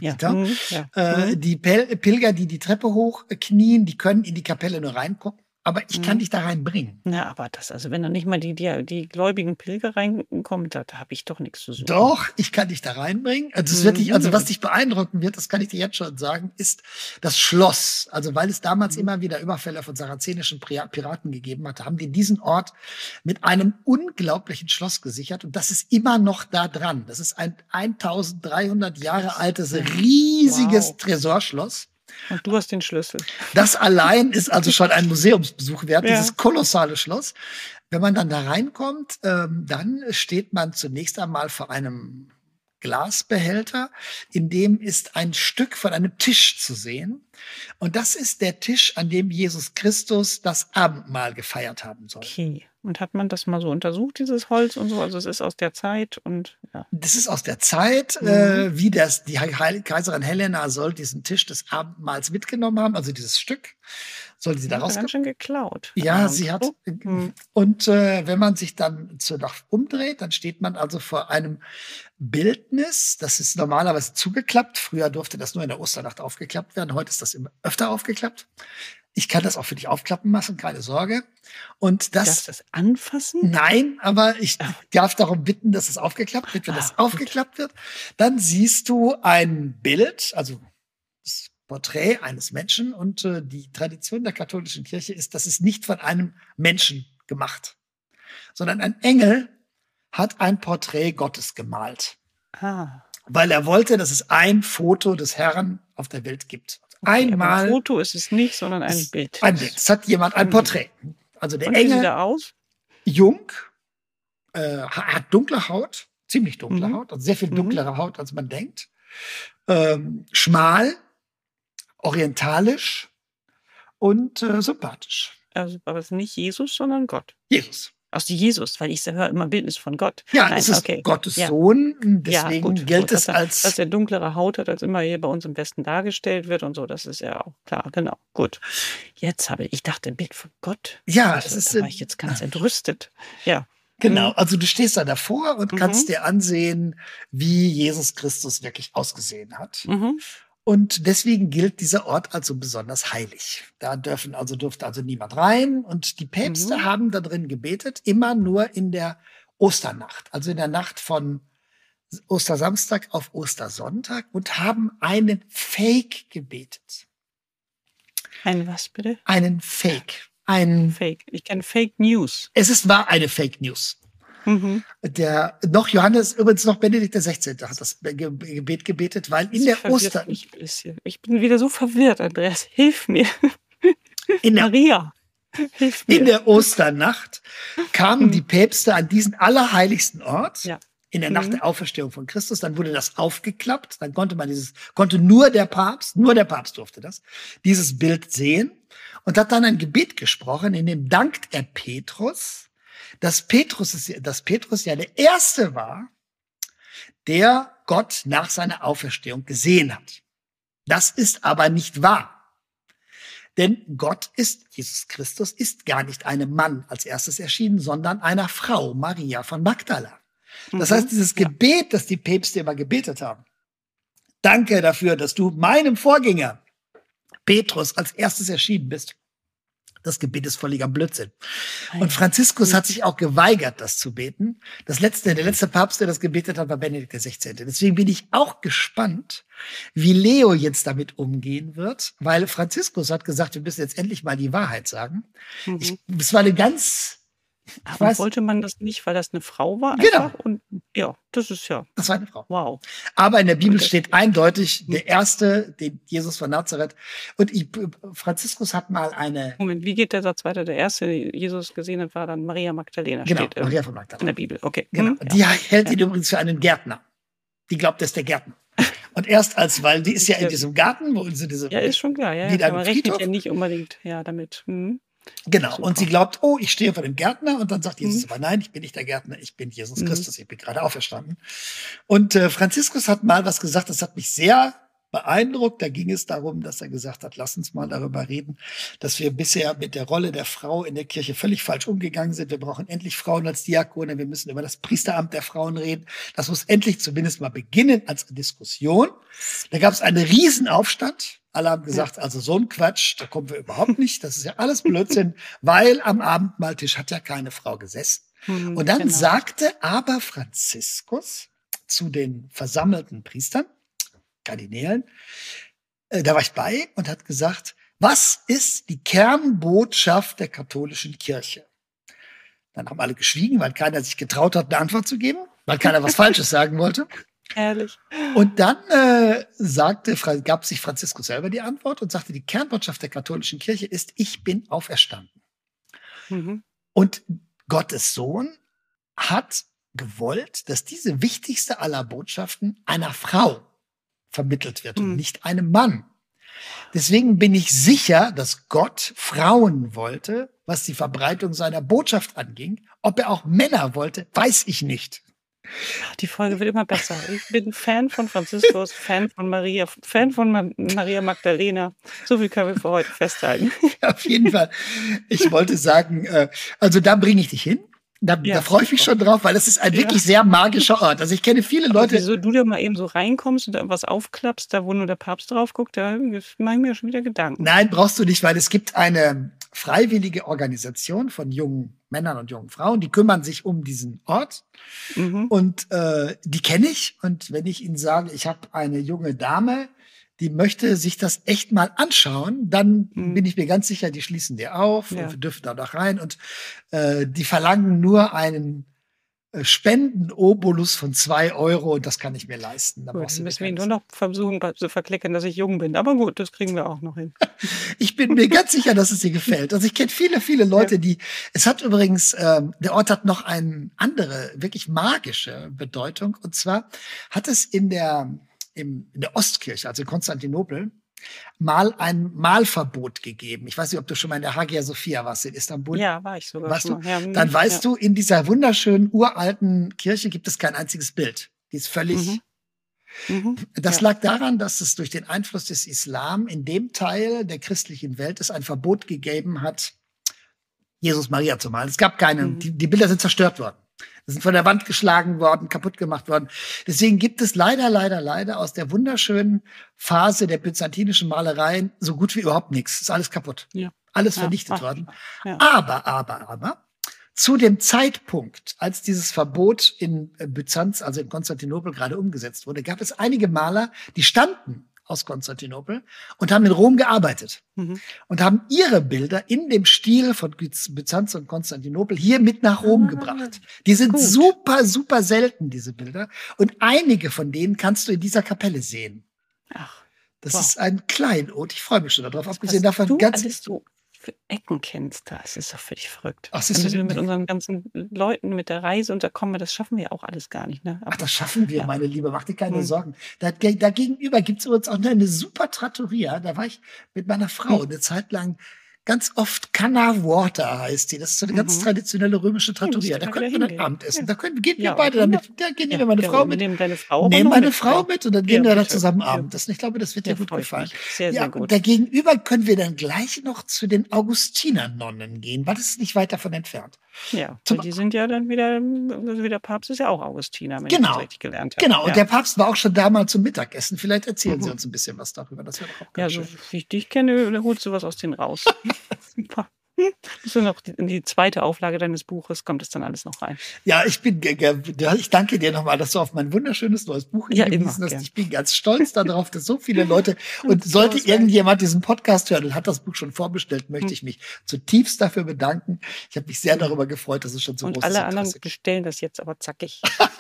Die Pilger, die die Treppe hochknien, die können in die Kapelle nur reingucken. Aber ich kann dich da reinbringen. Ja, aber also wenn da nicht mal die gläubigen Pilger reinkommen, da habe ich doch nichts zu suchen. Doch, ich kann dich da reinbringen. Also, was dich beeindrucken wird, das kann ich dir jetzt schon sagen, ist das Schloss. Also, weil es damals immer wieder Überfälle von sarazenischen Piraten gegeben hatte, haben die diesen Ort mit einem unglaublichen Schloss gesichert. Und das ist immer noch da dran. Das ist ein 1300 Jahre altes, riesiges Tresorschloss. Und du hast den Schlüssel. Das allein ist also schon ein Museumsbesuch wert, dieses kolossale Schloss. Wenn man dann da reinkommt, dann steht man zunächst einmal vor einem Glasbehälter, in dem ist ein Stück von einem Tisch zu sehen. Und das ist der Tisch, an dem Jesus Christus das Abendmahl gefeiert haben soll. Okay. Und hat man das mal so untersucht, dieses Holz und so? Also es ist aus der Zeit und ja. Das ist aus der Zeit, die Kaiserin Helena soll diesen Tisch des Abendmahls mitgenommen haben, also dieses Stück. Soll sie daraus ganz schön geklaut. Ja, sie hat. Und wenn man sich dann zur Nacht umdreht, dann steht man also vor einem Bildnis. Das ist normalerweise zugeklappt. Früher durfte das nur in der Osternacht aufgeklappt werden. Heute ist das immer öfter aufgeklappt. Ich kann das auch für dich aufklappen lassen, keine Sorge. Und darfst du das anfassen? Nein, aber ich darf darum bitten, dass es aufgeklappt wird. Wenn das aufgeklappt wird, dann siehst du ein Bild, also das Porträt eines Menschen. Und die Tradition der katholischen Kirche ist, das ist nicht von einem Menschen gemacht, sondern ein Engel hat ein Porträt Gottes gemalt. Weil er wollte, dass es ein Foto des Herrn auf der Welt gibt. Einmal. Ein Foto ist es nicht, sondern ein Bild. Ein Bild. Es hat jemand ein Porträt. Also der Engel. Wie sieht er aus? Jung, hat dunkle Haut, ziemlich dunkle Haut, also sehr viel dunklere Haut, als man denkt. Schmal, orientalisch und sympathisch. Also, aber es ist nicht Jesus, sondern Gott. Jesus. Also Jesus, weil ich höre immer Bildnis von Gott. Ja, es ist Gottes Sohn, deswegen gilt es als... Dass er dunklere Haut hat, als immer hier bei uns im Westen dargestellt wird und so, das ist ja auch klar, genau, gut. Jetzt ich dachte, ein Bild von Gott. Ja, also, da war ich jetzt ganz entrüstet. Ja. Genau, also du stehst da davor und kannst dir ansehen, wie Jesus Christus wirklich ausgesehen hat. Und deswegen gilt dieser Ort also besonders heilig. Da durfte also niemand rein. Und die Päpste haben da drin gebetet, immer nur in der Osternacht. Also in der Nacht von Ostersamstag auf Ostersonntag und haben einen Fake gebetet. Einen was bitte? Einen Fake. Fake. Ich kenne Fake News. War eine Fake News. Übrigens noch Benedikt XVI. Hat das Gebet gebetet, weil in der Oster... Ich bin wieder so verwirrt, Andreas. Hilf mir. Maria, hilf mir. In der Osternacht kamen die Päpste an diesen allerheiligsten Ort. Ja. In der Nacht der Auferstehung von Christus. Dann wurde das aufgeklappt. Dann konnte nur der Papst durfte das, dieses Bild sehen und hat dann ein Gebet gesprochen, in dem dankt er Petrus, dass Petrus ja der Erste war, der Gott nach seiner Auferstehung gesehen hat. Das ist aber nicht wahr. Denn Jesus Christus ist gar nicht einem Mann als erstes erschienen, sondern einer Frau, Maria von Magdala. Das heißt, dieses Gebet, das die Päpste immer gebetet haben, danke dafür, dass du meinem Vorgänger Petrus als erstes erschienen bist. Das Gebet ist völliger Blödsinn. Und Franziskus hat sich auch geweigert, das zu beten. Der letzte Papst, der das gebetet hat, war Benedikt XVI. Deswegen bin ich auch gespannt, wie Leo jetzt damit umgehen wird, weil Franziskus hat gesagt, wir müssen jetzt endlich mal die Wahrheit sagen. Es war eine ganz... Aber wollte man das nicht, weil das eine Frau war? Genau. Einfach? Und ja, das ist ja. Das war eine Frau. Wow. Aber in der Bibel steht eindeutig, der Erste, den Jesus von Nazareth. Und Franziskus hat mal eine... Moment, wie geht der Satz weiter? Der Erste, den Jesus gesehen hat, war dann Maria Magdalena. Genau, steht Maria von Magdalena. In der Bibel, okay. Genau. Ja. Die hält ihn übrigens für einen Gärtner. Die glaubt, er ist der Gärtner. Und erst weil die ist ja in diesem Garten, wo sie diese... Ja, ist schon klar. Ja, wieder man rechnet ja nicht unbedingt damit. Genau, Super. und sie glaubt, oh, ich stehe vor dem Gärtner, und dann sagt Jesus aber, nein, ich bin nicht der Gärtner, ich bin Jesus Christus, ich bin gerade auferstanden. Und Franziskus hat mal was gesagt, das hat mich sehr beeindruckt. Da ging es darum, dass er gesagt hat, lass uns mal darüber reden, dass wir bisher mit der Rolle der Frau in der Kirche völlig falsch umgegangen sind. Wir brauchen endlich Frauen als Diakone, wir müssen über das Priesteramt der Frauen reden. Das muss endlich zumindest mal beginnen als Diskussion. Da gab es einen Riesenaufstand. Alle haben gesagt, also so ein Quatsch, da kommen wir überhaupt nicht. Das ist ja alles Blödsinn, weil am Abendmahltisch hat ja keine Frau gesessen. Und dann sagte aber Franziskus zu den versammelten Priestern, Kardinälen, da war ich bei, und hat gesagt, was ist die Kernbotschaft der katholischen Kirche? Dann haben alle geschwiegen, weil keiner sich getraut hat, eine Antwort zu geben, weil keiner was Falsches sagen wollte. Ehrlich. Und dann gab sich Franziskus selber die Antwort und sagte, die Kernbotschaft der katholischen Kirche ist, ich bin auferstanden. Und Gottes Sohn hat gewollt, dass diese wichtigste aller Botschaften einer Frau vermittelt wird und nicht einem Mann. Deswegen bin ich sicher, dass Gott Frauen wollte, was die Verbreitung seiner Botschaft anging. Ob er auch Männer wollte, weiß ich nicht. Die Folge wird immer besser. Ich bin Fan von Franziskus, Fan von Maria Magdalena. So viel können wir für heute festhalten. Ja, auf jeden Fall. Ich wollte sagen, also da bringe ich dich hin. Da freue ich mich schon drauf, weil das ist ein wirklich sehr magischer Ort. Also ich kenne viele Leute. Wieso du da mal eben so reinkommst und da was aufklappst, da wo nur der Papst drauf guckt, da mache ich mir schon wieder Gedanken. Nein, brauchst du nicht, weil es gibt eine freiwillige Organisation von jungen Männern und jungen Frauen, die kümmern sich um diesen Ort. Und die kenne ich. Und wenn ich ihnen sage, ich habe eine junge Dame, die möchte sich das echt mal anschauen, dann bin ich mir ganz sicher, die schließen dir auf und wir dürfen da noch rein. Und die verlangen nur einen Spendenobolus von 2 Euro, und das kann ich mir leisten. Da müssen wir nur noch versuchen zu verklickern, dass ich jung bin. Aber gut, das kriegen wir auch noch hin. Ich bin mir ganz sicher, dass es dir gefällt. Also ich kenne viele, viele Leute, es hat übrigens, der Ort hat noch eine andere, wirklich magische Bedeutung. Und zwar hat es in der Ostkirche, also in Konstantinopel, mal ein Mahlverbot gegeben. Ich weiß nicht, ob du schon mal in der Hagia Sophia warst in Istanbul. Ja, war ich sogar warst schon mal. Ja, dann weißt du, in dieser wunderschönen uralten Kirche gibt es kein einziges Bild. Die ist völlig... Das lag daran, dass es durch den Einfluss des Islam in dem Teil der christlichen Welt es ein Verbot gegeben hat, Jesus Maria zu malen. Es gab keine, die Bilder sind zerstört worden. Sie sind von der Wand geschlagen worden, kaputt gemacht worden. Deswegen gibt es leider aus der wunderschönen Phase der byzantinischen Malereien so gut wie überhaupt nichts. Ist alles kaputt. Ja. Alles vernichtet worden. Ja. Aber, zu dem Zeitpunkt, als dieses Verbot in Byzanz, also in Konstantinopel, gerade umgesetzt wurde, gab es einige Maler, die standen aus Konstantinopel und haben in Rom gearbeitet und haben ihre Bilder in dem Stil von Byzanz und Konstantinopel hier mit nach Rom gebracht. Die sind super, super selten, diese Bilder. Und einige von denen kannst du in dieser Kapelle sehen. Ach, das ist ein Kleinod. Ich freue mich schon darauf. Abgesehen davon ganz so für Ecken kennst, das ist doch völlig verrückt. Ach, müssen wir mit unseren ganzen Leuten mit der Reise unterkommen, das schaffen wir ja auch alles gar nicht. Ne? Aber, das schaffen wir, meine Liebe, mach dir keine Sorgen. Da gegenüber gibt es uns auch eine super Trattoria. Da war ich mit meiner Frau eine Zeit lang ganz oft Canna Water heißt die. Das ist so eine ganz traditionelle römische Trattoria. Da können wir dann Abendessen. Da gehen wir beide damit. Da gehen wir meine Frau mit. Nehmen deine Frau mit und dann gehen wir da zusammen Abendessen. Ich glaube, das wird dir gut gefallen. Sehr, sehr gut. Und dagegenüber können wir dann gleich noch zu den Augustinernonnen gehen, weil das ist nicht weit davon entfernt. Ja, die sind ja dann wieder, also der Papst ist ja auch Augustiner, wenn ich das richtig gelernt habe. Genau, und der Papst war auch schon da mal zum Mittagessen. Vielleicht erzählen Sie uns ein bisschen was darüber. Das wäre doch auch ganz schön. So wie ich dich kenne, holst du was aus denen raus. Super. Musst du noch in die zweite Auflage deines Buches, kommt es dann alles noch rein? Ja, ich danke dir nochmal, dass du auf mein wunderschönes neues Buch hingewiesen hast. Ich bin ganz stolz darauf, dass so viele Leute, und sollte irgendjemand diesen Podcast hören und hat das Buch schon vorbestellt, möchte ich mich zutiefst dafür bedanken. Ich habe mich sehr darüber gefreut, dass es schon so groß ist. Und alle anderen bestellen das jetzt aber zackig.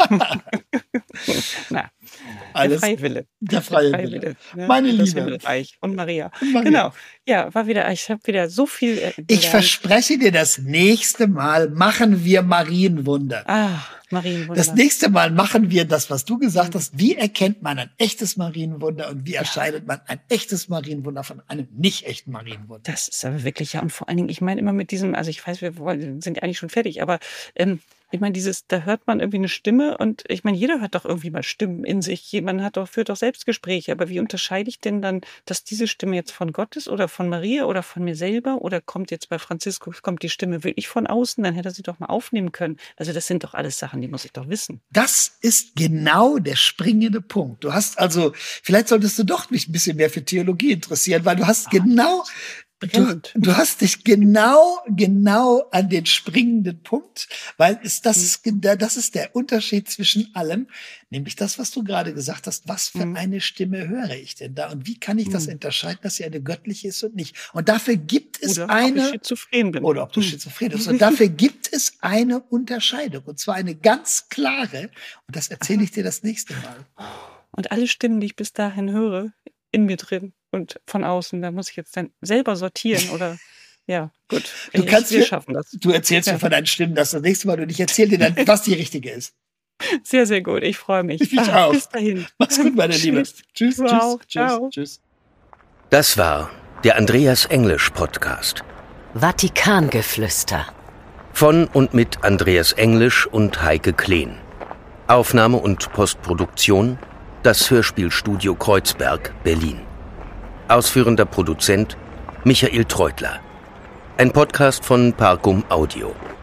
Na, alles, der freie Wille. Der freie Wille. Ne? Meine das Liebe. Himmelreich und Maria. Genau. Ja, ich habe wieder so viel Ich verspreche dir, das nächste Mal machen wir Marienwunder. Marienwunder. Das nächste Mal machen wir das, was du gesagt hast. Wie erkennt man ein echtes Marienwunder und wie erscheidet man ein echtes Marienwunder von einem nicht echten Marienwunder? Das ist aber wirklich, ja. Und vor allen Dingen, ich meine immer mit diesem, also ich weiß, wir sind ja eigentlich schon fertig, aber ich meine, da hört man irgendwie eine Stimme und ich meine, jeder hört doch irgendwie mal Stimmen in sich. Man führt doch Selbstgespräche. Aber wie unterscheide ich denn dann, dass diese Stimme jetzt von Gott ist oder von Maria oder von mir selber? Oder kommt jetzt bei Franziskus, kommt die Stimme wirklich von außen? Dann hätte er sie doch mal aufnehmen können. Also das sind doch alles Sachen, die muss ich doch wissen. Das ist genau der springende Punkt. Du hast also, vielleicht solltest du doch mich ein bisschen mehr für Theologie interessieren, weil du hast Du hast dich genau an den springenden Punkt, weil das ist der Unterschied zwischen allem, nämlich das, was du gerade gesagt hast, was für eine Stimme höre ich denn da und wie kann ich das unterscheiden, dass sie eine göttliche ist und nicht. Und dafür gibt es ob ich schizophren bin. Oder ob du schizophren bist. Und dafür gibt es eine Unterscheidung, und zwar eine ganz klare, und das erzähle ich dir das nächste Mal. Und alle Stimmen, die ich bis dahin höre, in mir drin und von außen, da muss ich jetzt dann selber sortieren oder ja, gut. Wir schaffen das. Du erzählst mir von deinen Stimmen das nächste Mal und ich erzähle dir dann, was die richtige ist. Sehr, sehr gut. Ich freue mich. Ich auch. Bis dahin. Mach's gut, meine Liebe. Tschüss, tschüss. Das war der Andreas Englisch Podcast. Vatikangeflüster. Von und mit Andreas Englisch und Heike Kleen. Aufnahme und Postproduktion das Hörspielstudio Kreuzberg, Berlin. Ausführender Produzent Michael Treutler. Ein Podcast von Parcum Audio.